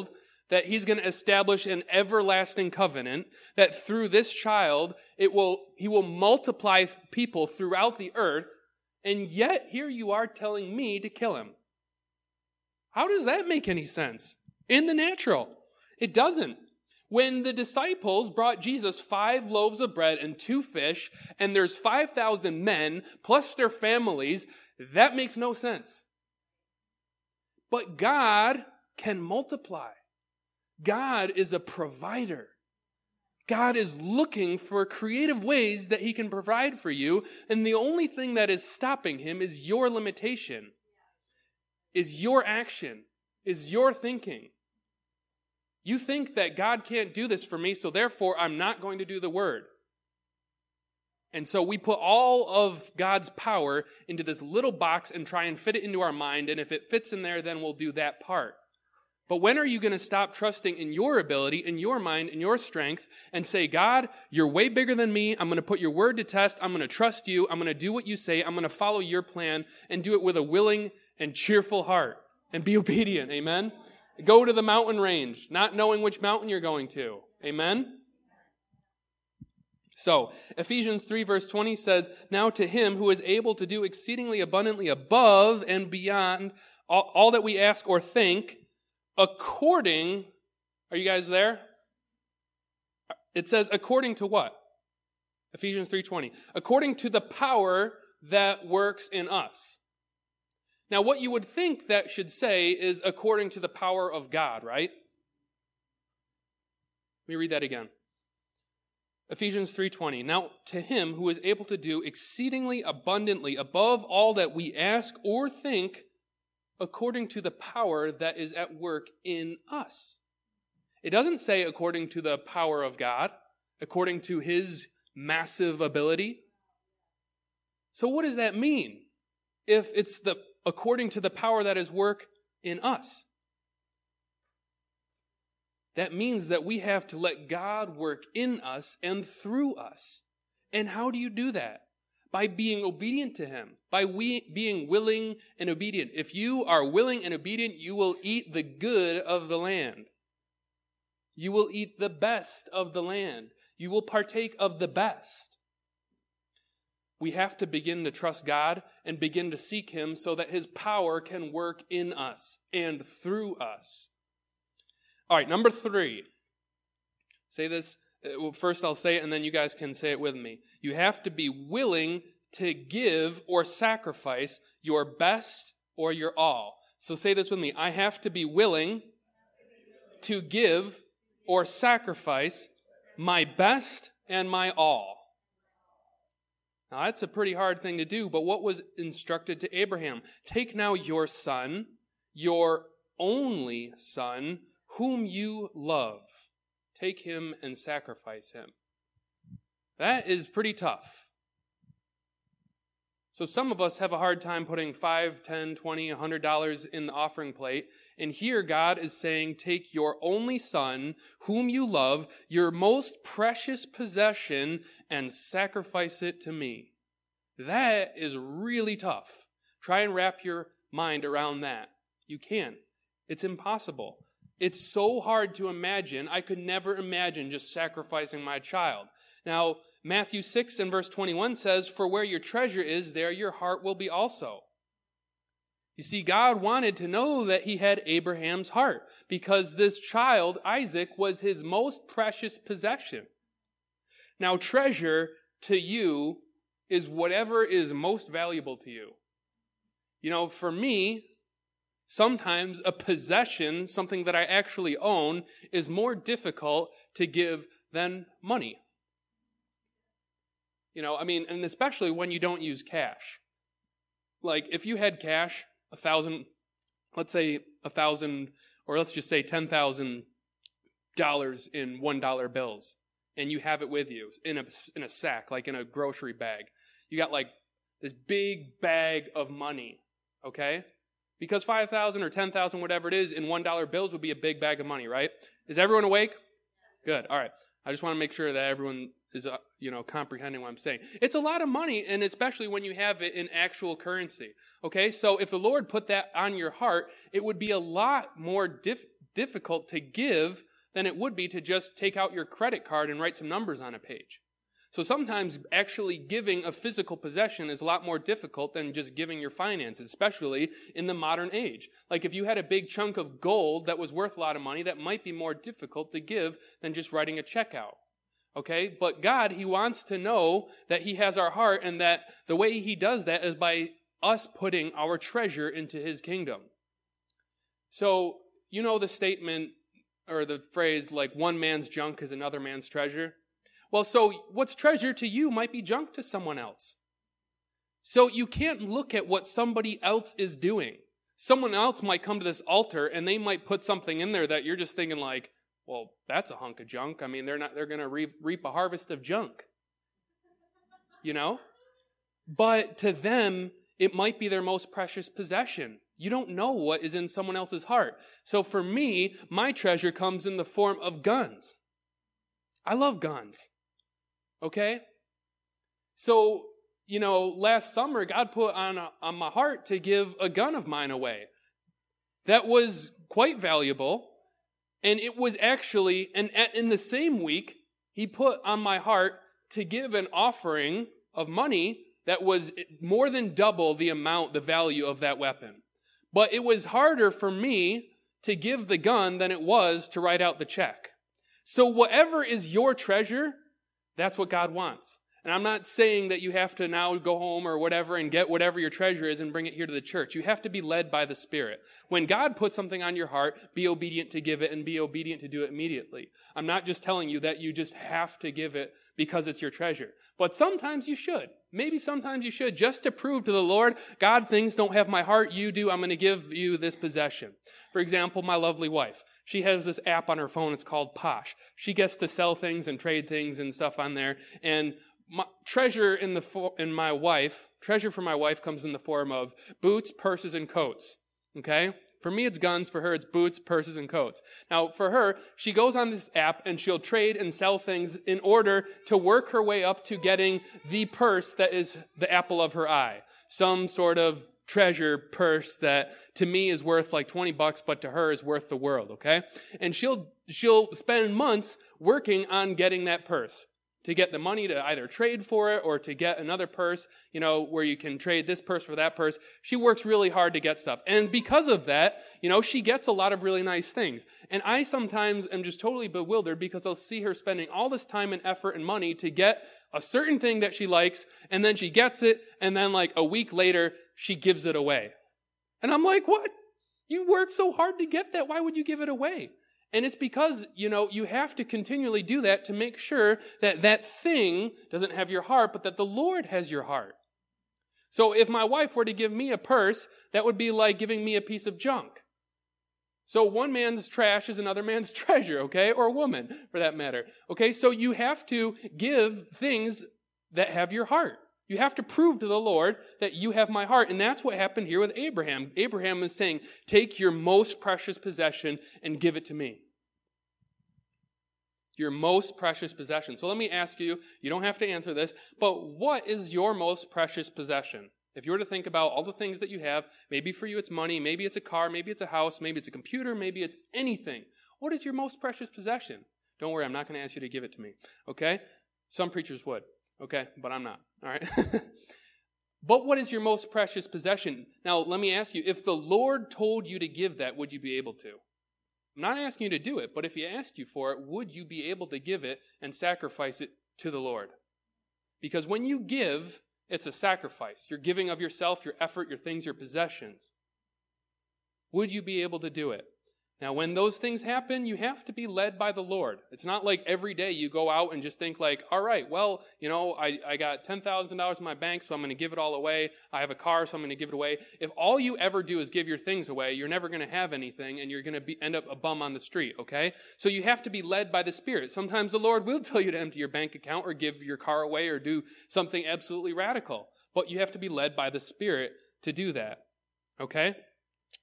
that he's going to establish an everlasting covenant, that through this child, he will multiply people throughout the earth, and yet here you are telling me to kill him. How does that make any sense? In the natural, it doesn't. When the disciples brought Jesus 5 loaves of bread and 2 fish, and there's 5,000 men plus their families, that makes no sense. But God can multiply. God is a provider. God is looking for creative ways that he can provide for you, and the only thing that is stopping him is your limitation, is your action, is your thinking. You think that God can't do this for me, so therefore I'm not going to do the word. And so we put all of God's power into this little box and try and fit it into our mind, and if it fits in there, then we'll do that part. But when are you going to stop trusting in your ability, in your mind, in your strength, and say, God, you're way bigger than me. I'm going to put your word to test. I'm going to trust you. I'm going to do what you say. I'm going to follow your plan and do it with a willing and cheerful heart and be obedient. Amen? Go to the mountain range, not knowing which mountain you're going to. Amen? So, Ephesians 3 verse 20 says, now to him who is able to do exceedingly abundantly above and beyond all that we ask or think, according, are you guys there? It says according to what? Ephesians 3:20. According to the power that works in us. Now what you would think that should say is according to the power of God, right? Let me read that again. Ephesians 3:20. Now to him who is able to do exceedingly abundantly above all that we ask or think, according to the power that is at work in us. It doesn't say according to the power of God, according to his massive ability. So what does that mean if it's according to the power that is work in us? That means that we have to let God work in us and through us. And how do you do that? By being obedient to him, by being willing and obedient. If you are willing and obedient, you will eat the good of the land. You will eat the best of the land. You will partake of the best. We have to begin to trust God and begin to seek him so that his power can work in us and through us. All right, number 3. Say this. First I'll say it and then you guys can say it with me. You have to be willing to give or sacrifice your best or your all. So say this with me. I have to be willing to give or sacrifice my best and my all. Now that's a pretty hard thing to do, but what was instructed to Abraham? Take now your son, your only son, whom you love. Take him and sacrifice him. That is pretty tough. So some of us have a hard time putting $5, $10, $20, $100 in the offering plate. And here God is saying, take your only son, whom you love, your most precious possession, and sacrifice it to me. That is really tough. Try and wrap your mind around that. You can't. It's impossible. It's so hard to imagine. I could never imagine just sacrificing my child. Now, Matthew 6 and verse 21 says, for where your treasure is, there your heart will be also. You see, God wanted to know that he had Abraham's heart because this child, Isaac, was his most precious possession. Now, treasure to you is whatever is most valuable to you. You know, for me, sometimes a possession, something that I actually own, is more difficult to give than money. You know, I mean, and especially when you don't use cash. Like, if you had cash, 1,000, let's say 1,000, or let's just say $10,000 in $1 bills, and you have it with you in a sack, like in a grocery bag. You got like this big bag of money, okay? Because 5,000 or 10,000, whatever it is, in $1 bills would be a big bag of money, right? Is everyone awake? Good. All right. I just want to make sure that everyone is, comprehending what I'm saying. It's a lot of money, and especially when you have it in actual currency. Okay, so if the Lord put that on your heart, it would be a lot more difficult to give than it would be to just take out your credit card and write some numbers on a page. So sometimes actually giving a physical possession is a lot more difficult than just giving your finances, especially in the modern age. Like if you had a big chunk of gold that was worth a lot of money, that might be more difficult to give than just writing a check out. Okay? But God, He wants to know that He has our heart, and that the way He does that is by us putting our treasure into His kingdom. So, you know the statement or the phrase like one man's junk is another man's treasure? Well, so what's treasure to you might be junk to someone else. So you can't look at what somebody else is doing. Someone else might come to this altar and they might put something in there that you're just thinking like, well, that's a hunk of junk. I mean, they're going to reap a harvest of junk. You know? But to them, it might be their most precious possession. You don't know what is in someone else's heart. So for me, my treasure comes in the form of guns. I love guns. Okay? So, you know, last summer, God put on my heart to give a gun of mine away. That was quite valuable. And it was actually, and in the same week, He put on my heart to give an offering of money that was more than double the value of that weapon. But it was harder for me to give the gun than it was to write out the check. So whatever is your treasure, that's what God wants. And I'm not saying that you have to now go home or whatever and get whatever your treasure is and bring it here to the church. You have to be led by the Spirit. When God puts something on your heart, be obedient to give it and be obedient to do it immediately. I'm not just telling you that you just have to give it because it's your treasure. But sometimes you should. Maybe sometimes you should, just to prove to the Lord, God, things don't have my heart, you do, I'm going to give you this possession. For example, my lovely wife. She has this app on her phone, it's called Posh. She gets to sell things and trade things and stuff on there. And treasure for my wife comes in the form of boots, purses, and coats. Okay? For me, it's guns. For her, it's boots, purses, and coats. Now, for her, she goes on this app and she'll trade and sell things in order to work her way up to getting the purse that is the apple of her eye. Some sort of treasure purse that to me is worth like $20, but to her is worth the world, okay? And she'll spend months working on getting that purse, to get the money to either trade for it or to get another purse, you know, where you can trade this purse for that purse. She works really hard to get stuff. And because of that, you know, she gets a lot of really nice things. And I sometimes am just totally bewildered because I'll see her spending all this time and effort and money to get a certain thing that she likes, and then she gets it, and then like a week later, she gives it away. And I'm like, what? You worked so hard to get that. Why would you give it away? And it's because, you know, you have to continually do that to make sure that that thing doesn't have your heart, but that the Lord has your heart. So if my wife were to give me a purse, that would be like giving me a piece of junk. So one man's trash is another man's treasure, okay? Or a woman, for that matter. Okay, so you have to give things that have your heart. You have to prove to the Lord that you have my heart. And that's what happened here with Abraham. Abraham is saying, take your most precious possession and give it to me. Your most precious possession. So let me ask you, you don't have to answer this, but what is your most precious possession? If you were to think about all the things that you have, maybe for you it's money, maybe it's a car, maybe it's a house, maybe it's a computer, maybe it's anything. What is your most precious possession? Don't worry, I'm not going to ask you to give it to me. Okay? Some preachers would. Okay? But I'm not. All right? But what is your most precious possession? Now, let me ask you, if the Lord told you to give that, would you be able to? I'm not asking you to do it, but if He asked you for it, would you be able to give it and sacrifice it to the Lord? Because when you give, it's a sacrifice. You're giving of yourself, your effort, your things, your possessions. Would you be able to do it? Now, when those things happen, you have to be led by the Lord. It's not like every day you go out and just think like, all right, well, you know, I got $10,000 in my bank, so I'm going to give it all away. I have a car, so I'm going to give it away. If all you ever do is give your things away, you're never going to have anything, and you're going to end up a bum on the street, okay? So you have to be led by the Spirit. Sometimes the Lord will tell you to empty your bank account or give your car away or do something absolutely radical. But you have to be led by the Spirit to do that, okay?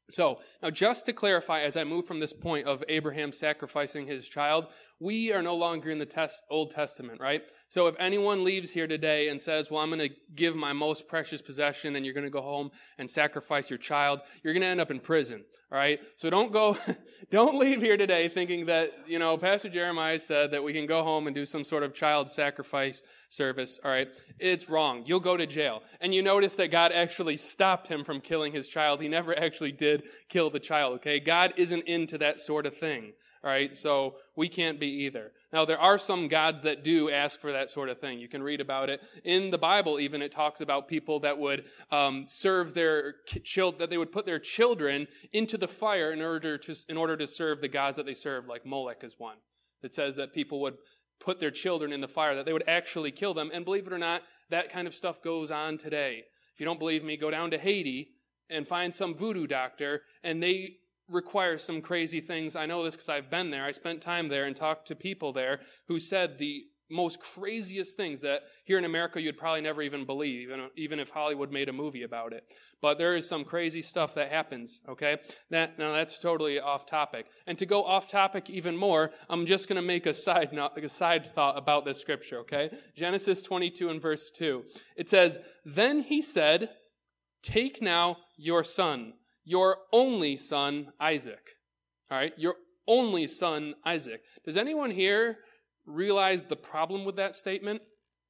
So, now just to clarify, as I move from this point of Abraham sacrificing his child, we are no longer in the Old Testament, right? So if anyone leaves here today and says, well, I'm going to give my most precious possession and you're going to go home and sacrifice your child, you're going to end up in prison, all right? So don't leave here today thinking that, Pastor Jeremiah said that we can go home and do some sort of child sacrifice service, all right? It's wrong. You'll go to jail. And you notice that God actually stopped him from killing his child. He never actually did kill the child, okay? God isn't into that sort of thing, all right? So we can't be either. Now, there are some gods that do ask for that sort of thing. You can read about it. In the Bible, even, it talks about people that would serve their children, that they would put their children into the fire in order to serve the gods that they serve, like Molech is one. It says that people would put their children in the fire, that they would actually kill them. And believe it or not, that kind of stuff goes on today. If you don't believe me, go down to Haiti and find some voodoo doctor, and they require some crazy things. I know this because I've been there. I spent time there and talked to people there who said the most craziest things that here in America you'd probably never even believe, even if Hollywood made a movie about it. But there is some crazy stuff that happens, okay? Now that's totally off topic. And to go off topic even more, I'm just going to make a side thought about this scripture, okay? Genesis 22 and verse 2. It says, "Then he said, 'Take now your son, your only son, Isaac.'" All right, your only son, Isaac. Does anyone here realize the problem with that statement?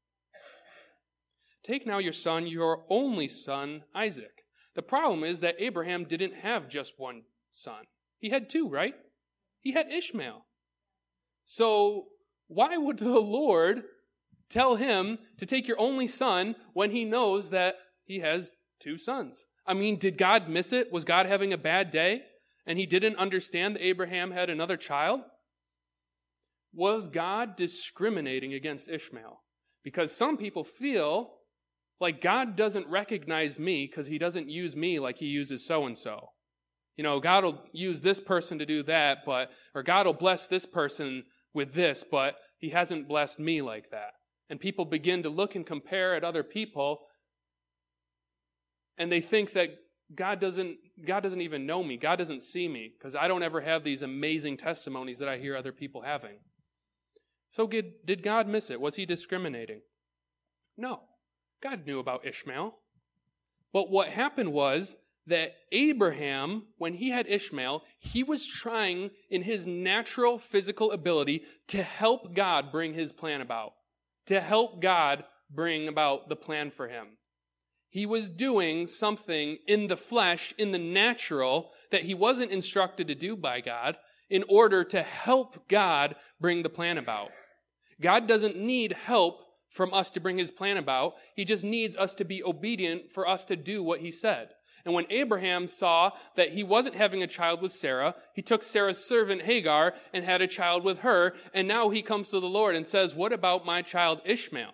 Take now your son, your only son, Isaac. The problem is that Abraham didn't have just one son. He had two, right? He had Ishmael. So why would the Lord tell him to take your only son when he knows that he has two sons? I mean, did God miss it? Was God having a bad day and he didn't understand that Abraham had another child? Was God discriminating against Ishmael? Because some people feel like God doesn't recognize me because he doesn't use me like he uses so-and-so. God will use this person to do that, or God will bless this person with this, but he hasn't blessed me like that. And people begin to look and compare at other people, and they think that God doesn't even know me. God doesn't see me because I don't ever have these amazing testimonies that I hear other people having. So did God miss it? Was he discriminating? No. God knew about Ishmael. But what happened was that Abraham, when he had Ishmael, he was trying in his natural physical ability to help God bring his plan about, to help God bring about the plan for him. He was doing something in the flesh, in the natural, that he wasn't instructed to do by God in order to help God bring the plan about. God doesn't need help from us to bring his plan about. He just needs us to be obedient for us to do what he said. And when Abraham saw that he wasn't having a child with Sarah, he took Sarah's servant Hagar and had a child with her, and now he comes to the Lord and says, "What about my child Ishmael?"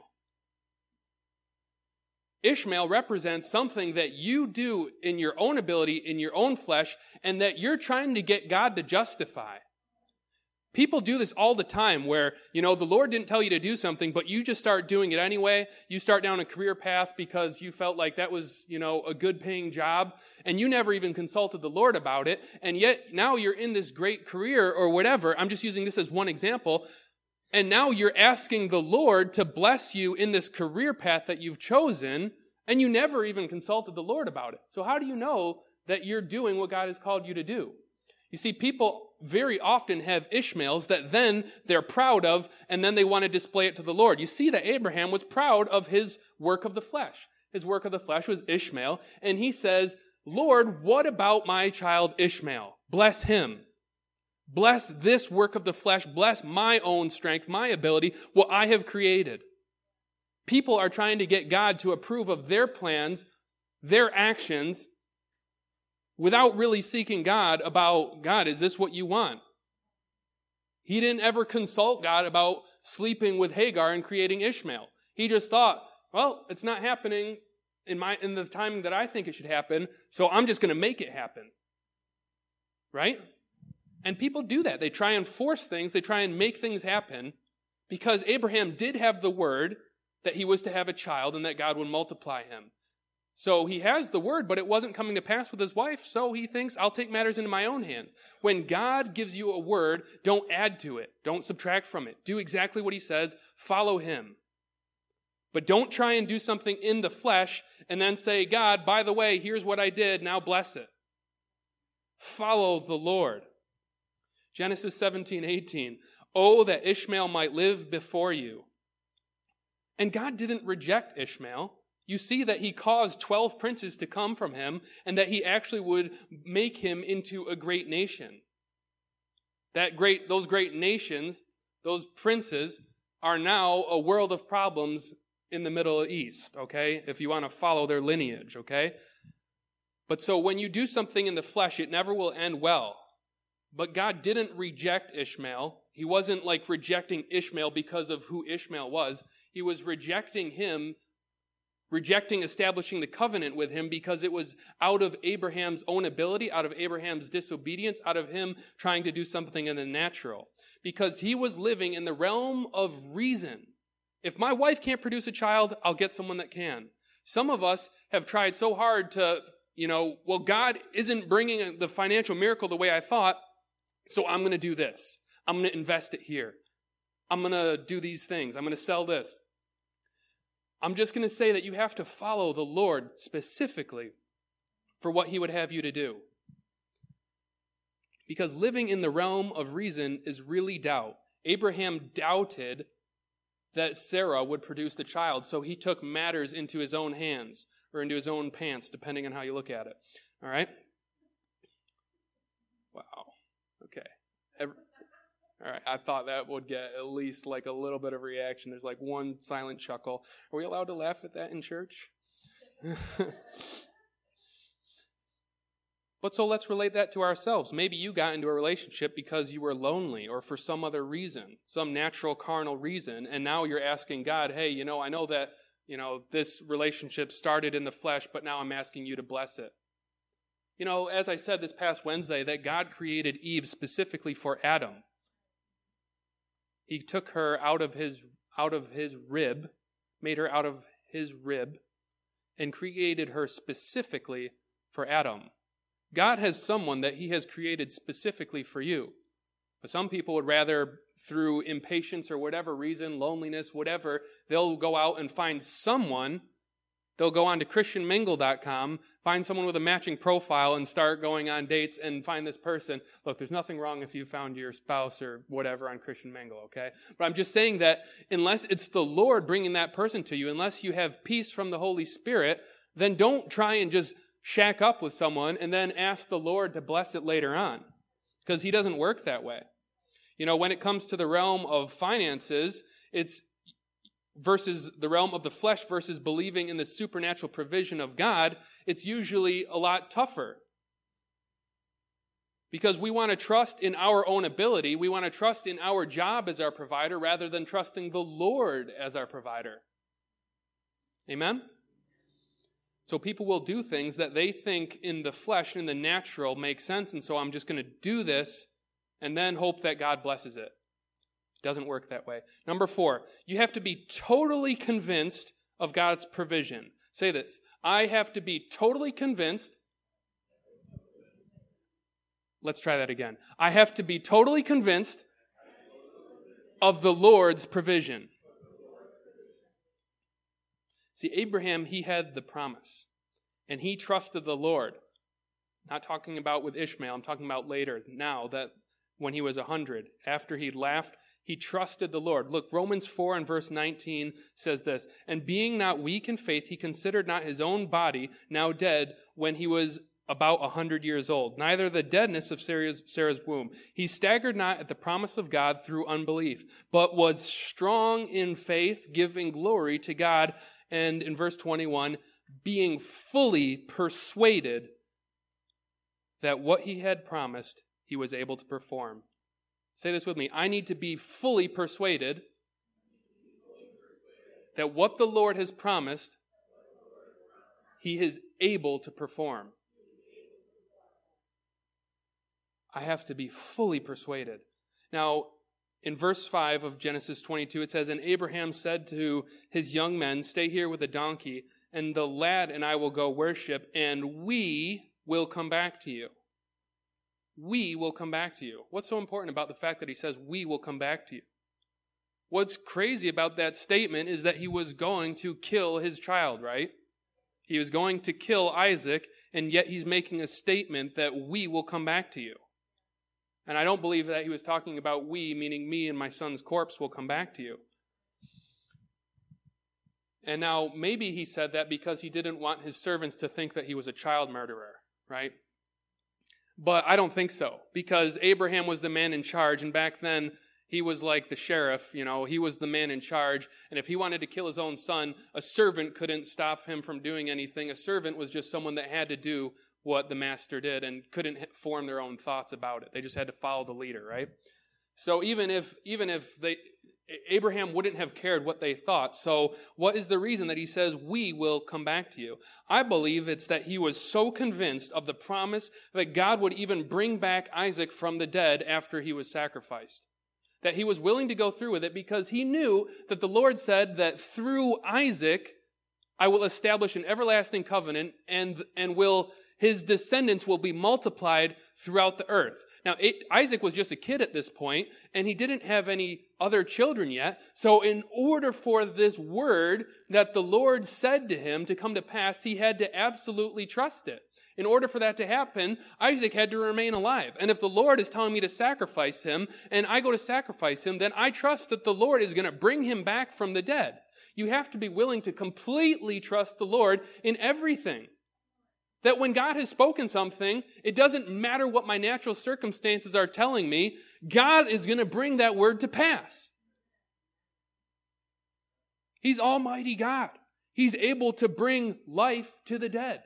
Ishmael represents something that you do in your own ability, in your own flesh, and that you're trying to get God to justify. People do this all the time where, the Lord didn't tell you to do something, but you just start doing it anyway. You start down a career path because you felt like that was, a good paying job, and you never even consulted the Lord about it, and yet now you're in this great career or whatever. I'm just using this as one example. And now you're asking the Lord to bless you in this career path that you've chosen, and you never even consulted the Lord about it. So how do you know that you're doing what God has called you to do? You see, people very often have Ishmaels that then they're proud of, and then they want to display it to the Lord. You see that Abraham was proud of his work of the flesh. His work of the flesh was Ishmael, and he says, "Lord, what about my child Ishmael? Bless him. Bless this work of the flesh. Bless my own strength, my ability, what I have created." People are trying to get God to approve of their plans, their actions, without really seeking God about, God, is this what you want? He didn't ever consult God about sleeping with Hagar and creating Ishmael. He just thought, well, it's not happening in the timing that I think it should happen, so I'm just going to make it happen. Right? And people do that. They try and force things. They try and make things happen because Abraham did have the word that he was to have a child and that God would multiply him. So he has the word, but it wasn't coming to pass with his wife, so he thinks, I'll take matters into my own hands. When God gives you a word, don't add to it. Don't subtract from it. Do exactly what he says. Follow him. But don't try and do something in the flesh and then say, God, by the way, here's what I did, now bless it. Follow the Lord. Genesis 17:18. Oh, that Ishmael might live before you. And God didn't reject Ishmael. You see that he caused 12 princes to come from him, and that he actually would make him into a great nation. Those great nations, those princes, are now a world of problems in the Middle East, okay? If you want to follow their lineage, okay? But so when you do something in the flesh, it never will end well. But God didn't reject Ishmael. He wasn't like rejecting Ishmael because of who Ishmael was. He was rejecting establishing the covenant with him because it was out of Abraham's own ability, out of Abraham's disobedience, out of him trying to do something in the natural. Because he was living in the realm of reason. If my wife can't produce a child, I'll get someone that can. Some of us have tried so hard to, well, God isn't bringing the financial miracle the way I thought, so I'm going to do this. I'm going to invest it here. I'm going to do these things. I'm going to sell this. I'm just going to say that you have to follow the Lord specifically for what he would have you to do. Because living in the realm of reason is really doubt. Abraham doubted that Sarah would produce the child, so he took matters into his own hands or into his own pants, depending on how you look at it. All right? Wow. Okay. All right, I thought that would get at least like a little bit of reaction. There's like one silent chuckle. Are we allowed to laugh at that in church? But so let's relate that to ourselves. Maybe you got into a relationship because you were lonely or for some other reason, some natural carnal reason, and now you're asking God, hey, I know that, this relationship started in the flesh, but now I'm asking you to bless it. As I said this past Wednesday, that God created Eve specifically for Adam. He took her out of his rib, made her out of his rib, and created her specifically for Adam. God has someone that he has created specifically for you. But some people would rather, through impatience or whatever reason, loneliness, whatever, they'll go out and find someone. They'll go on to christianmingle.com, find someone with a matching profile and start going on dates and find this person. Look, there's nothing wrong if you found your spouse or whatever on Christian Mingle, okay? But I'm just saying that unless it's the Lord bringing that person to you, unless you have peace from the Holy Spirit, then don't try and just shack up with someone and then ask the Lord to bless it later on, because he doesn't work that way. When it comes to the realm of finances, it's versus the realm of the flesh versus believing in the supernatural provision of God, it's usually a lot tougher. Because we want to trust in our own ability. We want to trust in our job as our provider rather than trusting the Lord as our provider. Amen? So people will do things that they think in the flesh and in the natural make sense, and so I'm just going to do this and then hope that God blesses it. Doesn't work that way. Number 4, you have to be totally convinced of God's provision. Say this. I have to be totally convinced. Let's try that again. I have to be totally convinced of the Lord's provision. See, Abraham, he had the promise, and he trusted the Lord. Not talking about with Ishmael, I'm talking about later, now, that when he was 100, after he'd laughed, he trusted the Lord. Look, Romans 4 and verse 19 says this, and being not weak in faith, he considered not his own body now dead when he was about 100 years old, neither the deadness of Sarah's womb. He staggered not at the promise of God through unbelief, but was strong in faith, giving glory to God. And in verse 21, being fully persuaded that what he had promised, he was able to perform. Say this with me. I need to be fully persuaded that what the Lord has promised, he is able to perform. I have to be fully persuaded. Now, in verse 5 of Genesis 22, it says, and Abraham said to his young men, stay here with the donkey, and the lad and I will go worship, and we will come back to you. We will come back to you. What's so important about the fact that he says, we will come back to you? What's crazy about that statement is that he was going to kill his child, right? He was going to kill Isaac, and yet he's making a statement that we will come back to you. And I don't believe that he was talking about we, meaning me and my son's corpse will come back to you. And now, maybe he said that because he didn't want his servants to think that he was a child murderer, right? But I don't think so, because Abraham was the man in charge, and back then, he was like the sheriff, he was the man in charge, and if he wanted to kill his own son, a servant couldn't stop him from doing anything. A servant was just someone that had to do what the master did and couldn't form their own thoughts about it. They just had to follow the leader, right? So even if Abraham wouldn't have cared what they thought. So what is the reason that he says, we will come back to you? I believe it's that he was so convinced of the promise that God would even bring back Isaac from the dead after he was sacrificed, that he was willing to go through with it because he knew that the Lord said that through Isaac, I will establish an everlasting covenant and his descendants will be multiplied throughout the earth. Now, Isaac was just a kid at this point, and he didn't have any other children yet. So in order for this word that the Lord said to him to come to pass, he had to absolutely trust it. In order for that to happen, Isaac had to remain alive. And if the Lord is telling me to sacrifice him, and I go to sacrifice him, then I trust that the Lord is going to bring him back from the dead. You have to be willing to completely trust the Lord in everything. That when God has spoken something, it doesn't matter what my natural circumstances are telling me, God is going to bring that word to pass. He's Almighty God. He's able to bring life to the dead.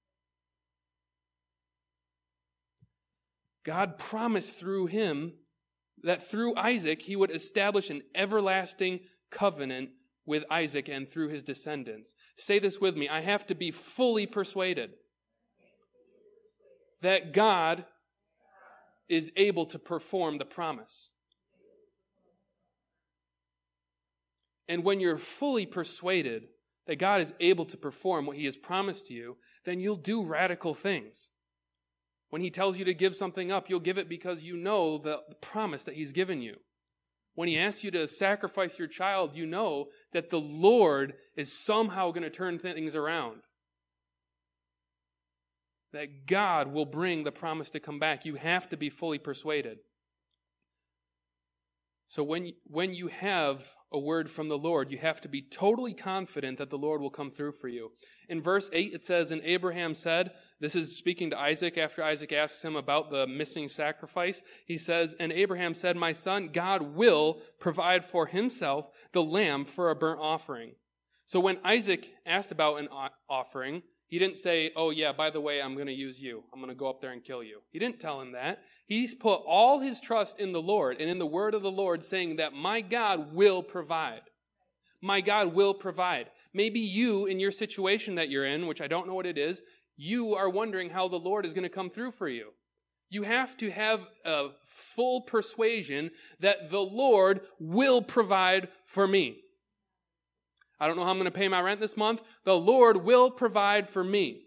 God promised through him that through Isaac, he would establish an everlasting covenant with Isaac and through his descendants. Say this with me. I have to be fully persuaded that God is able to perform the promise. And when you're fully persuaded that God is able to perform what he has promised to you, then you'll do radical things. When he tells you to give something up, you'll give it because you know the promise that he's given you. When he asks you to sacrifice your child, you know that the Lord is somehow going to turn things around. That God will bring the promise to come back. You have to be fully persuaded. So when you have a word from the Lord, you have to be totally confident that the Lord will come through for you. In verse 8 it says, and Abraham said, this is speaking to Isaac after Isaac asks him about the missing sacrifice. He says, and Abraham said, my son, God will provide for himself the lamb for a burnt offering. So when Isaac asked about an offering, he didn't say, oh yeah, by the way, I'm going to use you. I'm going to go up there and kill you. He didn't tell him that. He's put all his trust in the Lord and in the word of the Lord, saying that my God will provide. My God will provide. Maybe you, in your situation that you're in, which I don't know what it is, you are wondering how the Lord is going to come through for you. You have to have a full persuasion that the Lord will provide for me. I don't know how I'm going to pay my rent this month. The Lord will provide for me.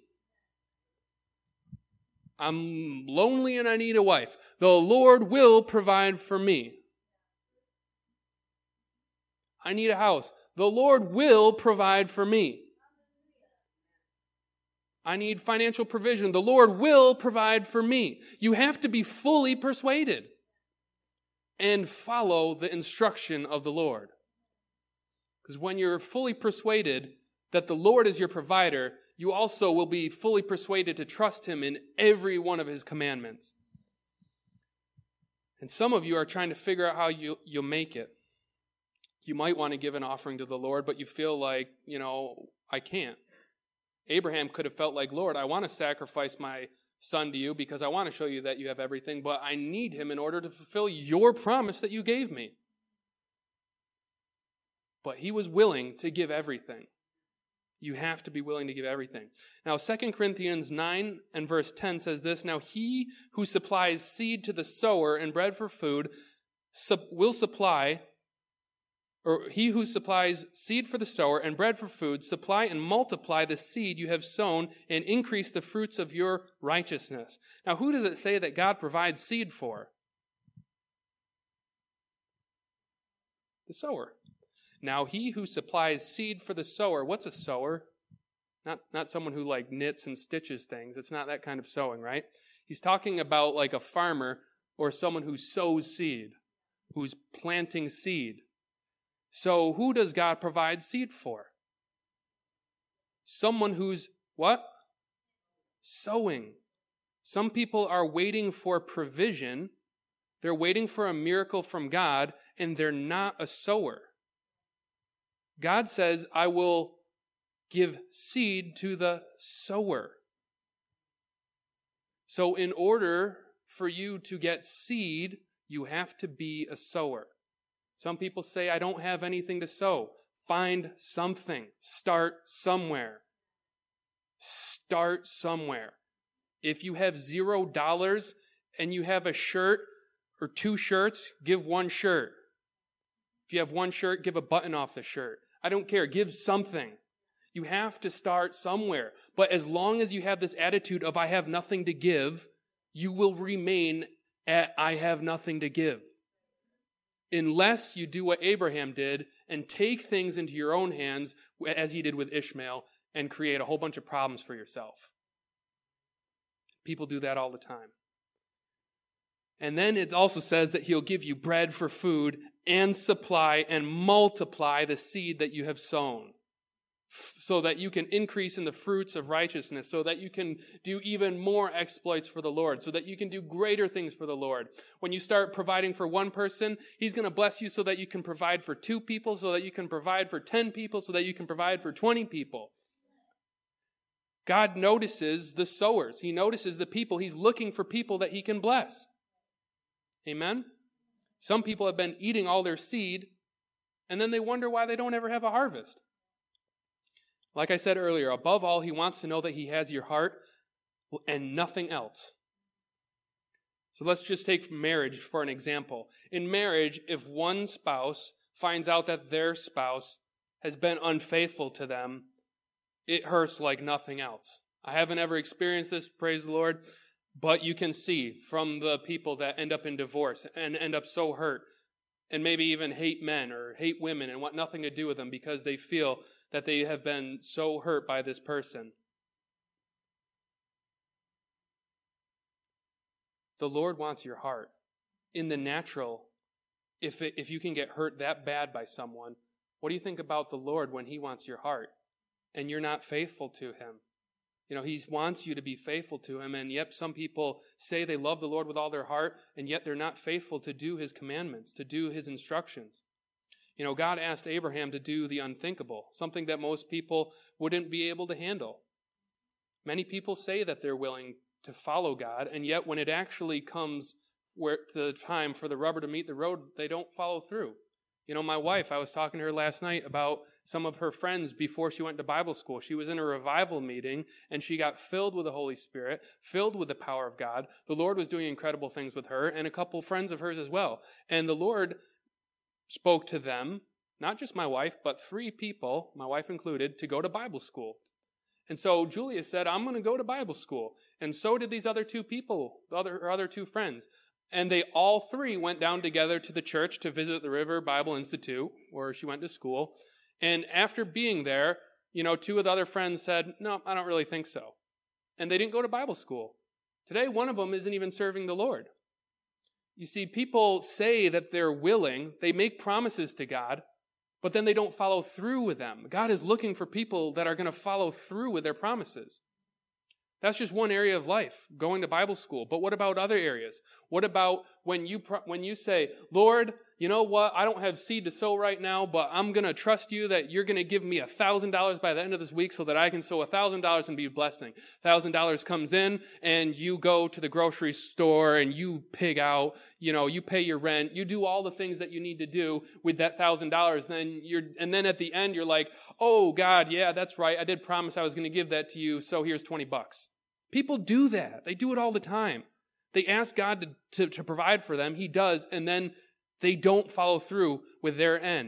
I'm lonely and I need a wife. The Lord will provide for me. I need a house. The Lord will provide for me. I need financial provision. The Lord will provide for me. You have to be fully persuaded and follow the instruction of the Lord. Because when you're fully persuaded that the Lord is your provider, you also will be fully persuaded to trust him in every one of his commandments. And some of you are trying to figure out how you'll make it. You might want to give an offering to the Lord, but you feel like, I can't. Abraham could have felt like, Lord, I want to sacrifice my son to you because I want to show you that you have everything, but I need him in order to fulfill your promise that you gave me. But he was willing to give everything. You have to be willing to give everything. Now, 2 Corinthians 9 and verse 10 says this, now he who supplies seed to the sower and bread for food will supply or he who supplies seed for the sower and bread for food, supply and multiply the seed you have sown and increase the fruits of your righteousness. Now, who does it say that God provides seed for? The sower. Now, he who supplies seed for the sower, what's a sower? Not someone who like knits and stitches things. It's not that kind of sowing, right? He's talking about like a farmer or someone who sows seed, who's planting seed. So who does God provide seed for? Someone who's what? Sowing. Some people are waiting for provision. They're waiting for a miracle from God, and they're not a sower. God says, I will give seed to the sower. So in order for you to get seed, you have to be a sower. Some people say, I don't have anything to sow. Find something. Start somewhere. Start somewhere. If you have $0 and you have a shirt or 2 shirts, give 1 shirt. If you have 1 shirt, give a button off the shirt. I don't care. Give something. You have to start somewhere. But as long as you have this attitude of I have nothing to give, you will remain at I have nothing to give. Unless you do what Abraham did and take things into your own hands, as he did with Ishmael, and create a whole bunch of problems for yourself. People do that all the time. And then it also says that he'll give you bread for food and supply and multiply the seed that you have sown, so that you can increase in the fruits of righteousness, so that you can do even more exploits for the Lord, so that you can do greater things for the Lord. When you start providing for 1 person, he's going to bless you so that you can provide for 2 people, so that you can provide for 10 people, so that you can provide for 20 people. God notices the sowers. He notices the people. He's looking for people that he can bless. Amen? Some people have been eating all their seed, and then they wonder why they don't ever have a harvest. Like I said earlier, above all, he wants to know that he has your heart and nothing else. So let's just take marriage for an example. In marriage, if one spouse finds out that their spouse has been unfaithful to them, it hurts like nothing else. I haven't ever experienced this, praise the Lord, but you can see from the people that end up in divorce and end up so hurt and maybe even hate men or hate women and want nothing to do with them because they feel that they have been so hurt by this person. The Lord wants your heart. In the natural, if you can get hurt that bad by someone, what do you think about the Lord when he wants your heart and you're not faithful to him? You know, he wants you to be faithful to him, and yet some people say they love the Lord with all their heart, and yet they're not faithful to do his commandments, to do his instructions. You know, God asked Abraham to do the unthinkable, something that most people wouldn't be able to handle. Many people say that they're willing to follow God, and yet when it actually comes to the time for the rubber to meet the road, they don't follow through. You know, my wife, I was talking to her last night about some of her friends before she went to Bible school. She was in a revival meeting, and she got filled with the Holy Spirit, filled with the power of God. The Lord was doing incredible things with her, and a couple friends of hers as well. And the Lord spoke to them, not just my wife, but 3 people, my wife included, to go to Bible school. And so Julia said, I'm going to go to Bible school. And so did these other 2 people, her other 2 friends. And they all 3 went down together to the church to visit the River Bible Institute, where she went to school. And after being there, 2 of the other friends said, no, I don't really think so. And they didn't go to Bible school. Today, one of them isn't even serving the Lord. You see, people say that they're willing, they make promises to God, but then they don't follow through with them. God is looking for people that are going to follow through with their promises. That's just one area of life, going to Bible school. But what about other areas? What about when you say, Lord, you know what? I don't have seed to sow right now, but I'm going to trust you that you're going to give me $1,000 by the end of this week so that I can sow $1,000 and be a blessing. $1,000 comes in and you go to the grocery store and you pig out, you pay your rent, you do all the things that you need to do with that $1,000. And then at the end you're like, oh God, yeah, that's right. I did promise I was going to give that to you. So here's $20. People do that. They do it all the time. They ask God to provide for them. He does, and then they don't follow through with their end.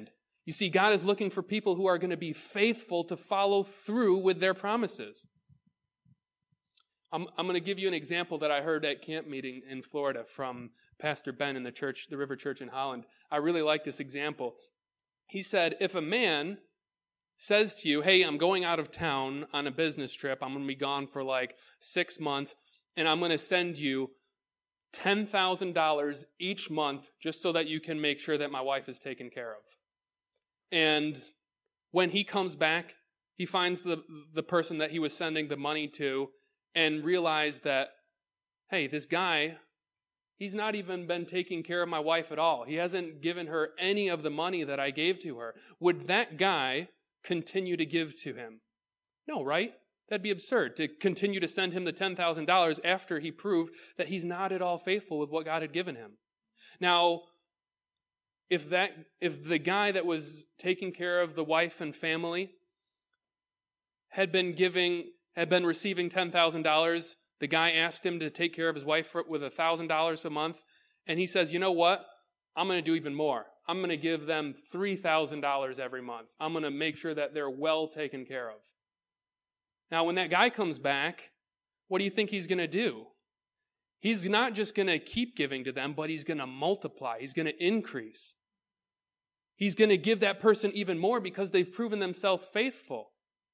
You see, God is looking for people who are going to be faithful to follow through with their promises. I'm going to give you an example that I heard at camp meeting in Florida from Pastor Ben in the church, the River Church in Holland. I really like this example. He said, if a man says to you, hey, I'm going out of town on a business trip, I'm going to be gone for like 6 months, and I'm going to send you $10,000 each month just so that you can make sure that my wife is taken care of. And when he comes back, he finds the person that he was sending the money to and realized that, hey, this guy, he's not even been taking care of my wife at all. He hasn't given her any of the money that I gave to her. Would that guy continue to give to him? No, right? That'd be absurd to continue to send him the $10,000 after he proved that he's not at all faithful with what God had given him. Now, if the guy that was taking care of the wife and family had been receiving $10,000, the guy asked him to take care of his wife with $1,000 a month, and he says, you know what? I'm going to do even more. I'm going to give them $3,000 every month. I'm going to make sure that they're well taken care of. Now, when that guy comes back, what do you think he's going to do? He's not just going to keep giving to them, but he's going to multiply. He's going to increase. He's going to give that person even more because they've proven themselves faithful.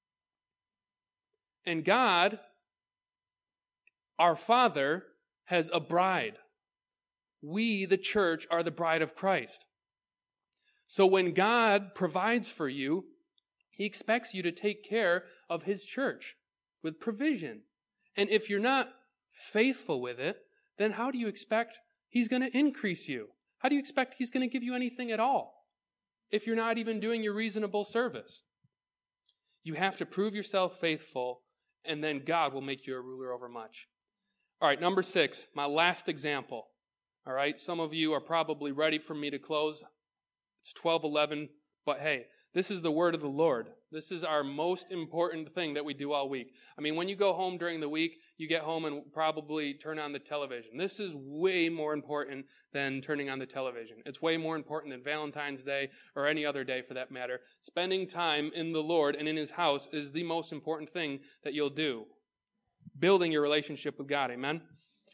And God, our Father, has a bride. We, the church, are the bride of Christ. So when God provides for you, He expects you to take care of His church with provision. And if you're not faithful with it, then how do you expect He's going to increase you? How do you expect He's going to give you anything at all if you're not even doing your reasonable service? You have to prove yourself faithful, and then God will make you a ruler over much. All right, number 6, my last example. All right, some of you are probably ready for me to close. It's 12:11, but hey, this is the word of the Lord. This is our most important thing that we do all week. I mean, when you go home during the week, you get home and probably turn on the television. This is way more important than turning on the television. It's way more important than Valentine's Day or any other day for that matter. Spending time in the Lord and in His house is the most important thing that you'll do. Building your relationship with God, amen?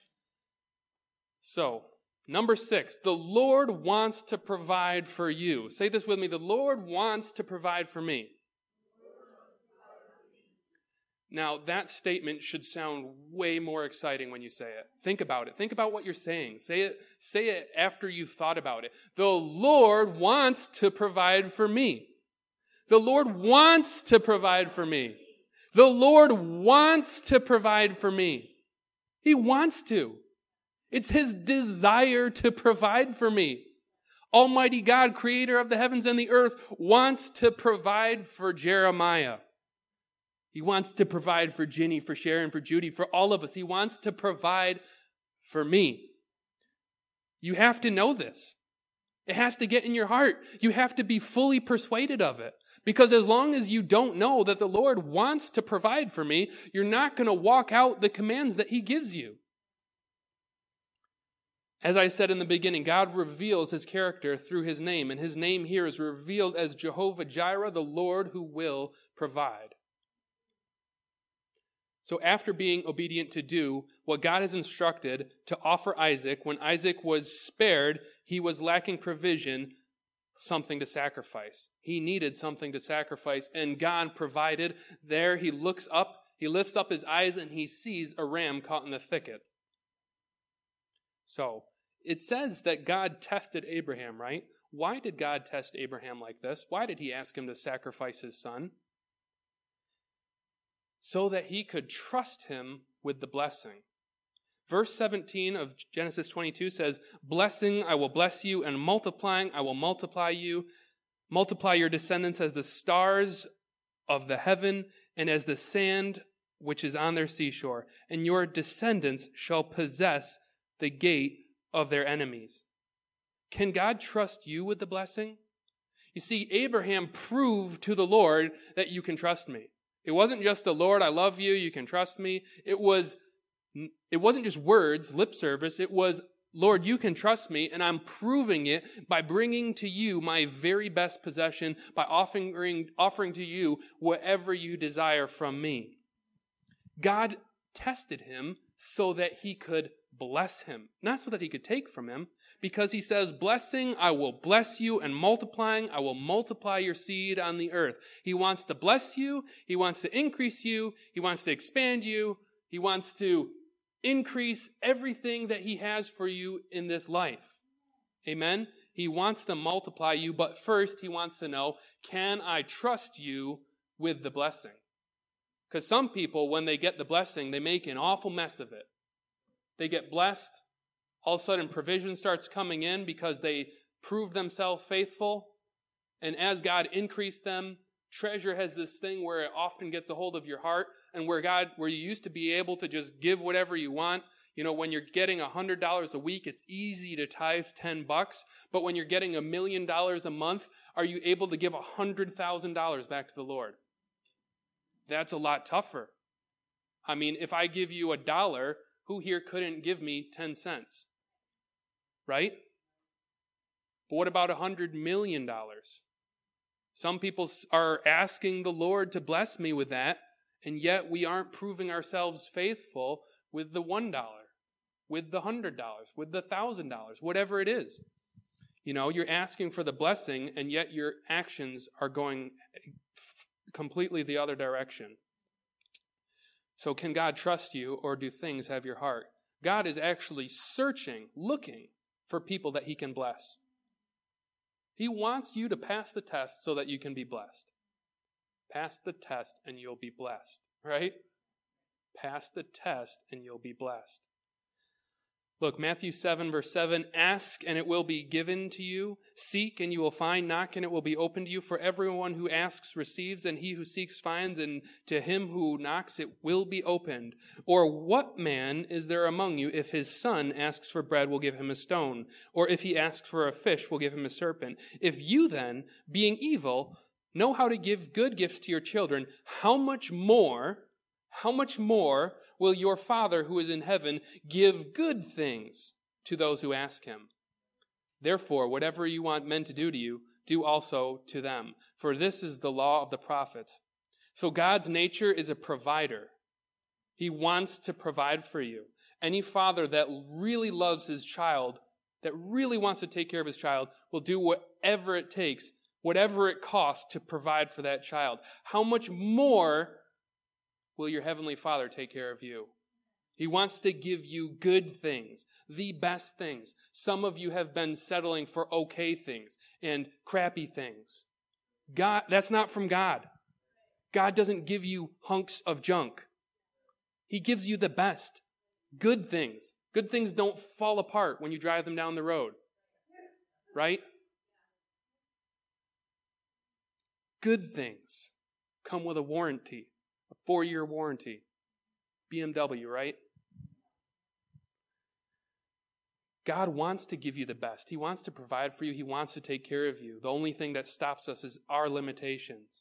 So, number 6, the Lord wants to provide for you. Say this with me. The Lord wants to provide for me. Now, that statement should sound way more exciting when you say it. Think about it. Think about what you're saying. Say it after you've thought about it. The Lord wants to provide for me. The Lord wants to provide for me. The Lord wants to provide for me. He wants to. It's His desire to provide for me. Almighty God, creator of the heavens and the earth, wants to provide for Jeremiah. He wants to provide for Ginny, for Sharon, for Judy, for all of us. He wants to provide for me. You have to know this. It has to get in your heart. You have to be fully persuaded of it. Because as long as you don't know that the Lord wants to provide for me, you're not going to walk out the commands that He gives you. As I said in the beginning, God reveals His character through His name, and His name here is revealed as Jehovah Jireh, the Lord who will provide. So after being obedient to do what God has instructed to offer Isaac, when Isaac was spared, he was lacking provision, something to sacrifice. He needed something to sacrifice, and God provided. There he lifts up his eyes, and he sees a ram caught in the thicket. So, it says that God tested Abraham, right? Why did God test Abraham like this? Why did He ask him to sacrifice his son? So that he could trust Him with the blessing. Verse 17 of Genesis 22 says, "Blessing, I will bless you, and multiplying, I will multiply you. Multiply your descendants as the stars of the heaven and as the sand which is on their seashore. And your descendants shall possess the gate of their enemies." Can God trust you with the blessing? You see, Abraham proved to the Lord that you can trust me. It wasn't just the Lord, I love you, you can trust me. It wasn't just words, lip service. It was Lord, you can trust me, and I'm proving it by bringing to you my very best possession, by offering to you whatever you desire from me. God tested him so that he could bless him, not so that he could take from him, because he says, blessing, I will bless you, and multiplying, I will multiply your seed on the earth. He wants to bless you. He wants to increase you. He wants to expand you. He wants to increase everything that he has for you in this life. Amen? He wants to multiply you, but first he wants to know, can I trust you with the blessing? Because some people, when they get the blessing, they make an awful mess of it. They get blessed. All of a sudden, provision starts coming in because they prove themselves faithful. And as God increased them, treasure has this thing where it often gets a hold of your heart, and where you used to be able to just give whatever you want. You know, when you're getting $100 a week, it's easy to tithe $10. But when you're getting $1 million a month, are you able to give $100,000 back to the Lord? That's a lot tougher. I mean, if I give you $1, who here couldn't give me 10 cents? Right? But what about $100 million? Some people are asking the Lord to bless me with that, and yet we aren't proving ourselves faithful with the $1, with the $100, with the $1,000, whatever it is. You know, you're asking for the blessing, and yet your actions are going completely the other direction. So can God trust you, or do things have your heart? God is actually searching, looking for people that he can bless. He wants you to pass the test so that you can be blessed. Pass the test and you'll be blessed, right? Pass the test and you'll be blessed. Look, Matthew 7, verse 7, ask and it will be given to you. Seek and you will find. Knock and it will be opened to you. For everyone who asks receives, and he who seeks finds, and to him who knocks it will be opened. Or what man is there among you, if his son asks for bread, will give him a stone? Or if he asks for a fish, will give him a serpent? If you then, being evil, know how to give good gifts to your children, how much more will your Father who is in heaven give good things to those who ask him? Therefore, whatever you want men to do to you, do also to them. For this is the law of the prophets. So God's nature is a provider. He wants to provide for you. Any father that really loves his child, that really wants to take care of his child, will do whatever it takes, whatever it costs to provide for that child. How much more will your heavenly Father take care of you? He wants to give you good things, the best things. Some of you have been settling for okay things and crappy things. God, that's not from God. God doesn't give you hunks of junk. He gives you the best, good things. Good things don't fall apart when you drive them down the road, right? Good things come with a warranty. A 4-year warranty. BMW, right? God wants to give you the best. He wants to provide for you. He wants to take care of you. The only thing that stops us is our limitations.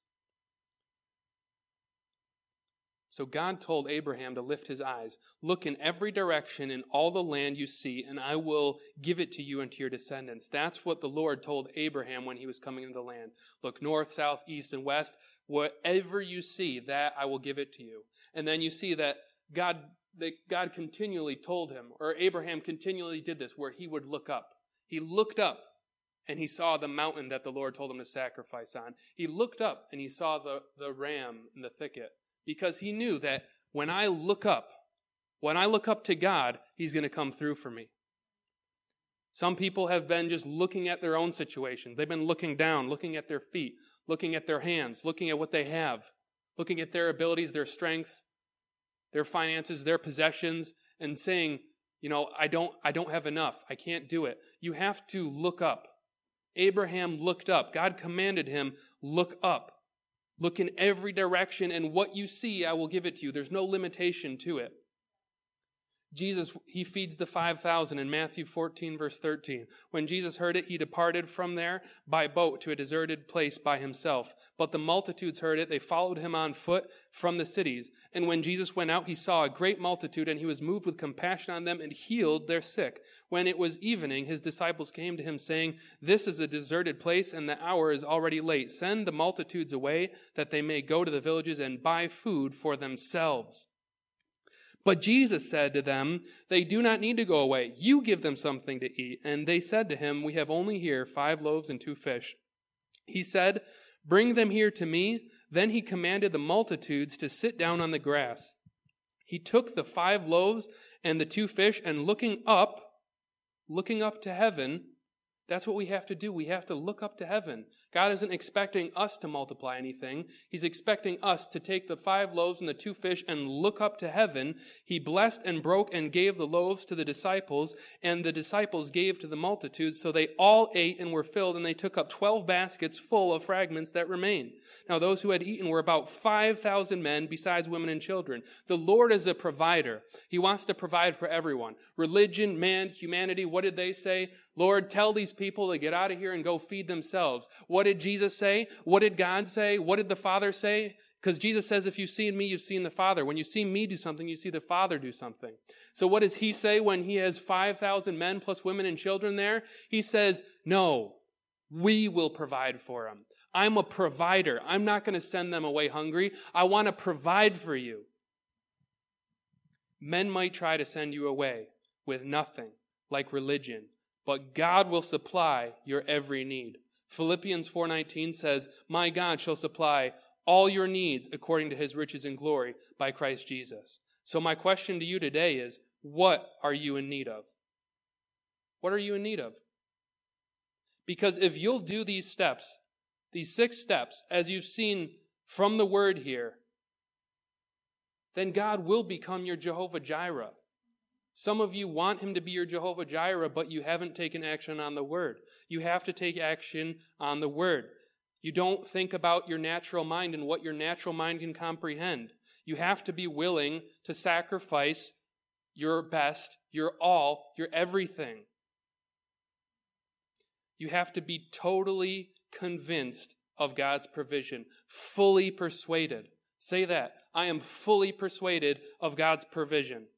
So God told Abraham to lift his eyes. Look in every direction in all the land you see, and I will give it to you and to your descendants. That's what the Lord told Abraham when he was coming into the land. Look north, south, east, and west. Whatever you see, that I will give it to you. And then you see that God continually told him, or Abraham continually did this, where he would look up. He looked up and he saw the mountain that the Lord told him to sacrifice on. He looked up and he saw the ram in the thicket, because he knew that when I look up to God, he's going to come through for me. Some people have been just looking at their own situation. They've been looking down, looking at their feet, looking at their hands, looking at what they have, looking at their abilities, their strengths, their finances, their possessions, and saying, you know, I don't have enough. I can't do it. You have to look up. Abraham looked up. God commanded him, look up. Look in every direction, and what you see, I will give it to you. There's no limitation to it. Jesus, he feeds the 5,000 in Matthew 14, verse 13. When Jesus heard it, he departed from there by boat to a deserted place by himself. But the multitudes heard it. They followed him on foot from the cities. And when Jesus went out, he saw a great multitude, and he was moved with compassion on them and healed their sick. When it was evening, his disciples came to him, saying, "This is a deserted place, and the hour is already late. Send the multitudes away, that they may go to the villages and buy food for themselves." But Jesus said to them, "They do not need to go away. You give them something to eat." And they said to him, "We have only here 5 loaves and 2 fish. He said, "Bring them here to me." Then he commanded the multitudes to sit down on the grass. He took the 5 loaves and the 2 fish, and looking up to heaven, that's what we have to do. We have to look up to heaven. God isn't expecting us to multiply anything. He's expecting us to take the 5 loaves and the 2 fish and look up to heaven. He blessed and broke and gave the loaves to the disciples, and the disciples gave to the multitude. So they all ate and were filled, and they took up 12 baskets full of fragments that remained. Now those who had eaten were about 5,000 men, besides women and children. The Lord is a provider. He wants to provide for everyone. Religion, man, humanity, what did they say? "Lord, tell these people to get out of here and go feed themselves." What did Jesus say? What did God say? What did the Father say? Because Jesus says, if you've seen me, you've seen the Father. When you see me do something, you see the Father do something. So what does he say when he has 5,000 men plus women and children there? He says, no, we will provide for them. I'm a provider. I'm not going to send them away hungry. I want to provide for you. Men might try to send you away with nothing, like religion, but God will supply your every need. Philippians 4:19 says, "My God shall supply all your needs according to his riches and glory by Christ Jesus." So my question to you today is, what are you in need of? What are you in need of? Because if you'll do these steps, these 6 steps, as you've seen from the word here, then God will become your Jehovah Jireh. Some of you want him to be your Jehovah Jireh, but you haven't taken action on the word. You have to take action on the word. You don't think about your natural mind and what your natural mind can comprehend. You have to be willing to sacrifice your best, your all, your everything. You have to be totally convinced of God's provision, fully persuaded. Say that. I am fully persuaded of God's provision.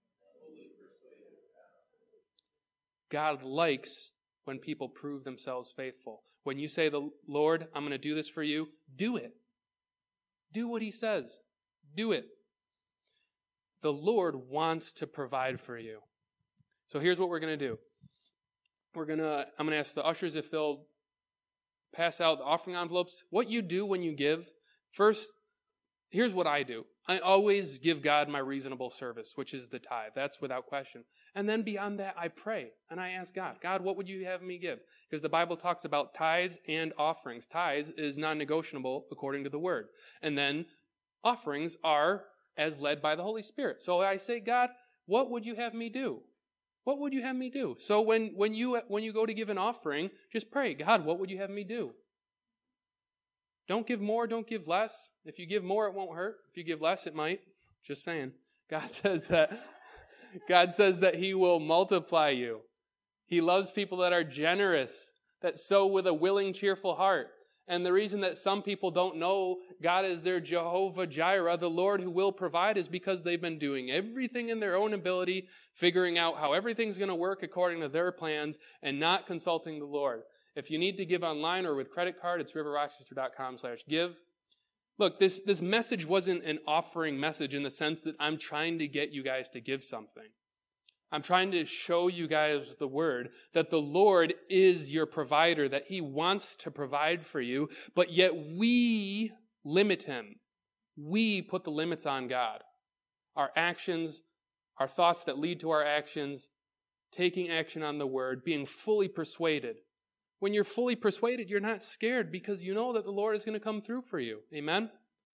God likes when people prove themselves faithful. When you say, "The Lord, I'm going to do this for you," do it. Do what he says. Do it. The Lord wants to provide for you. So here's what we're going to do. I'm going to ask the ushers if they'll pass out the offering envelopes. What you do when you give, first, here's what I do. I always give God my reasonable service, which is the tithe. That's without question. And then beyond that, I pray and I ask God, "God, what would you have me give?" Because the Bible talks about tithes and offerings. Tithes is non-negotiable according to the word. And then offerings are as led by the Holy Spirit. So I say, "God, what would you have me do? What would you have me do?" So when you go to give an offering, just pray, "God, what would you have me do?" Don't give more, don't give less. If you give more, it won't hurt. If you give less, it might. Just saying. God says that he will multiply you. He loves people that are generous, that sow with a willing, cheerful heart. And the reason that some people don't know God as their Jehovah Jireh, the Lord who will provide, is because they've been doing everything in their own ability, figuring out how everything's going to work according to their plans, and not consulting the Lord. If you need to give online or with credit card, it's riverrochester.com/give. Look, this message wasn't an offering message in the sense that I'm trying to get you guys to give something. I'm trying to show you guys the word, that the Lord is your provider, that he wants to provide for you, but yet we limit him. We put the limits on God. Our actions, our thoughts that lead to our actions, taking action on the word, being fully persuaded. When you're fully persuaded, you're not scared because you know that the Lord is going to come through for you. Amen?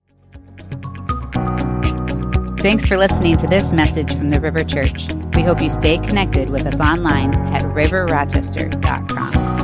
Thanks for listening to this message from the River Church. We hope you stay connected with us online at riverrochester.com.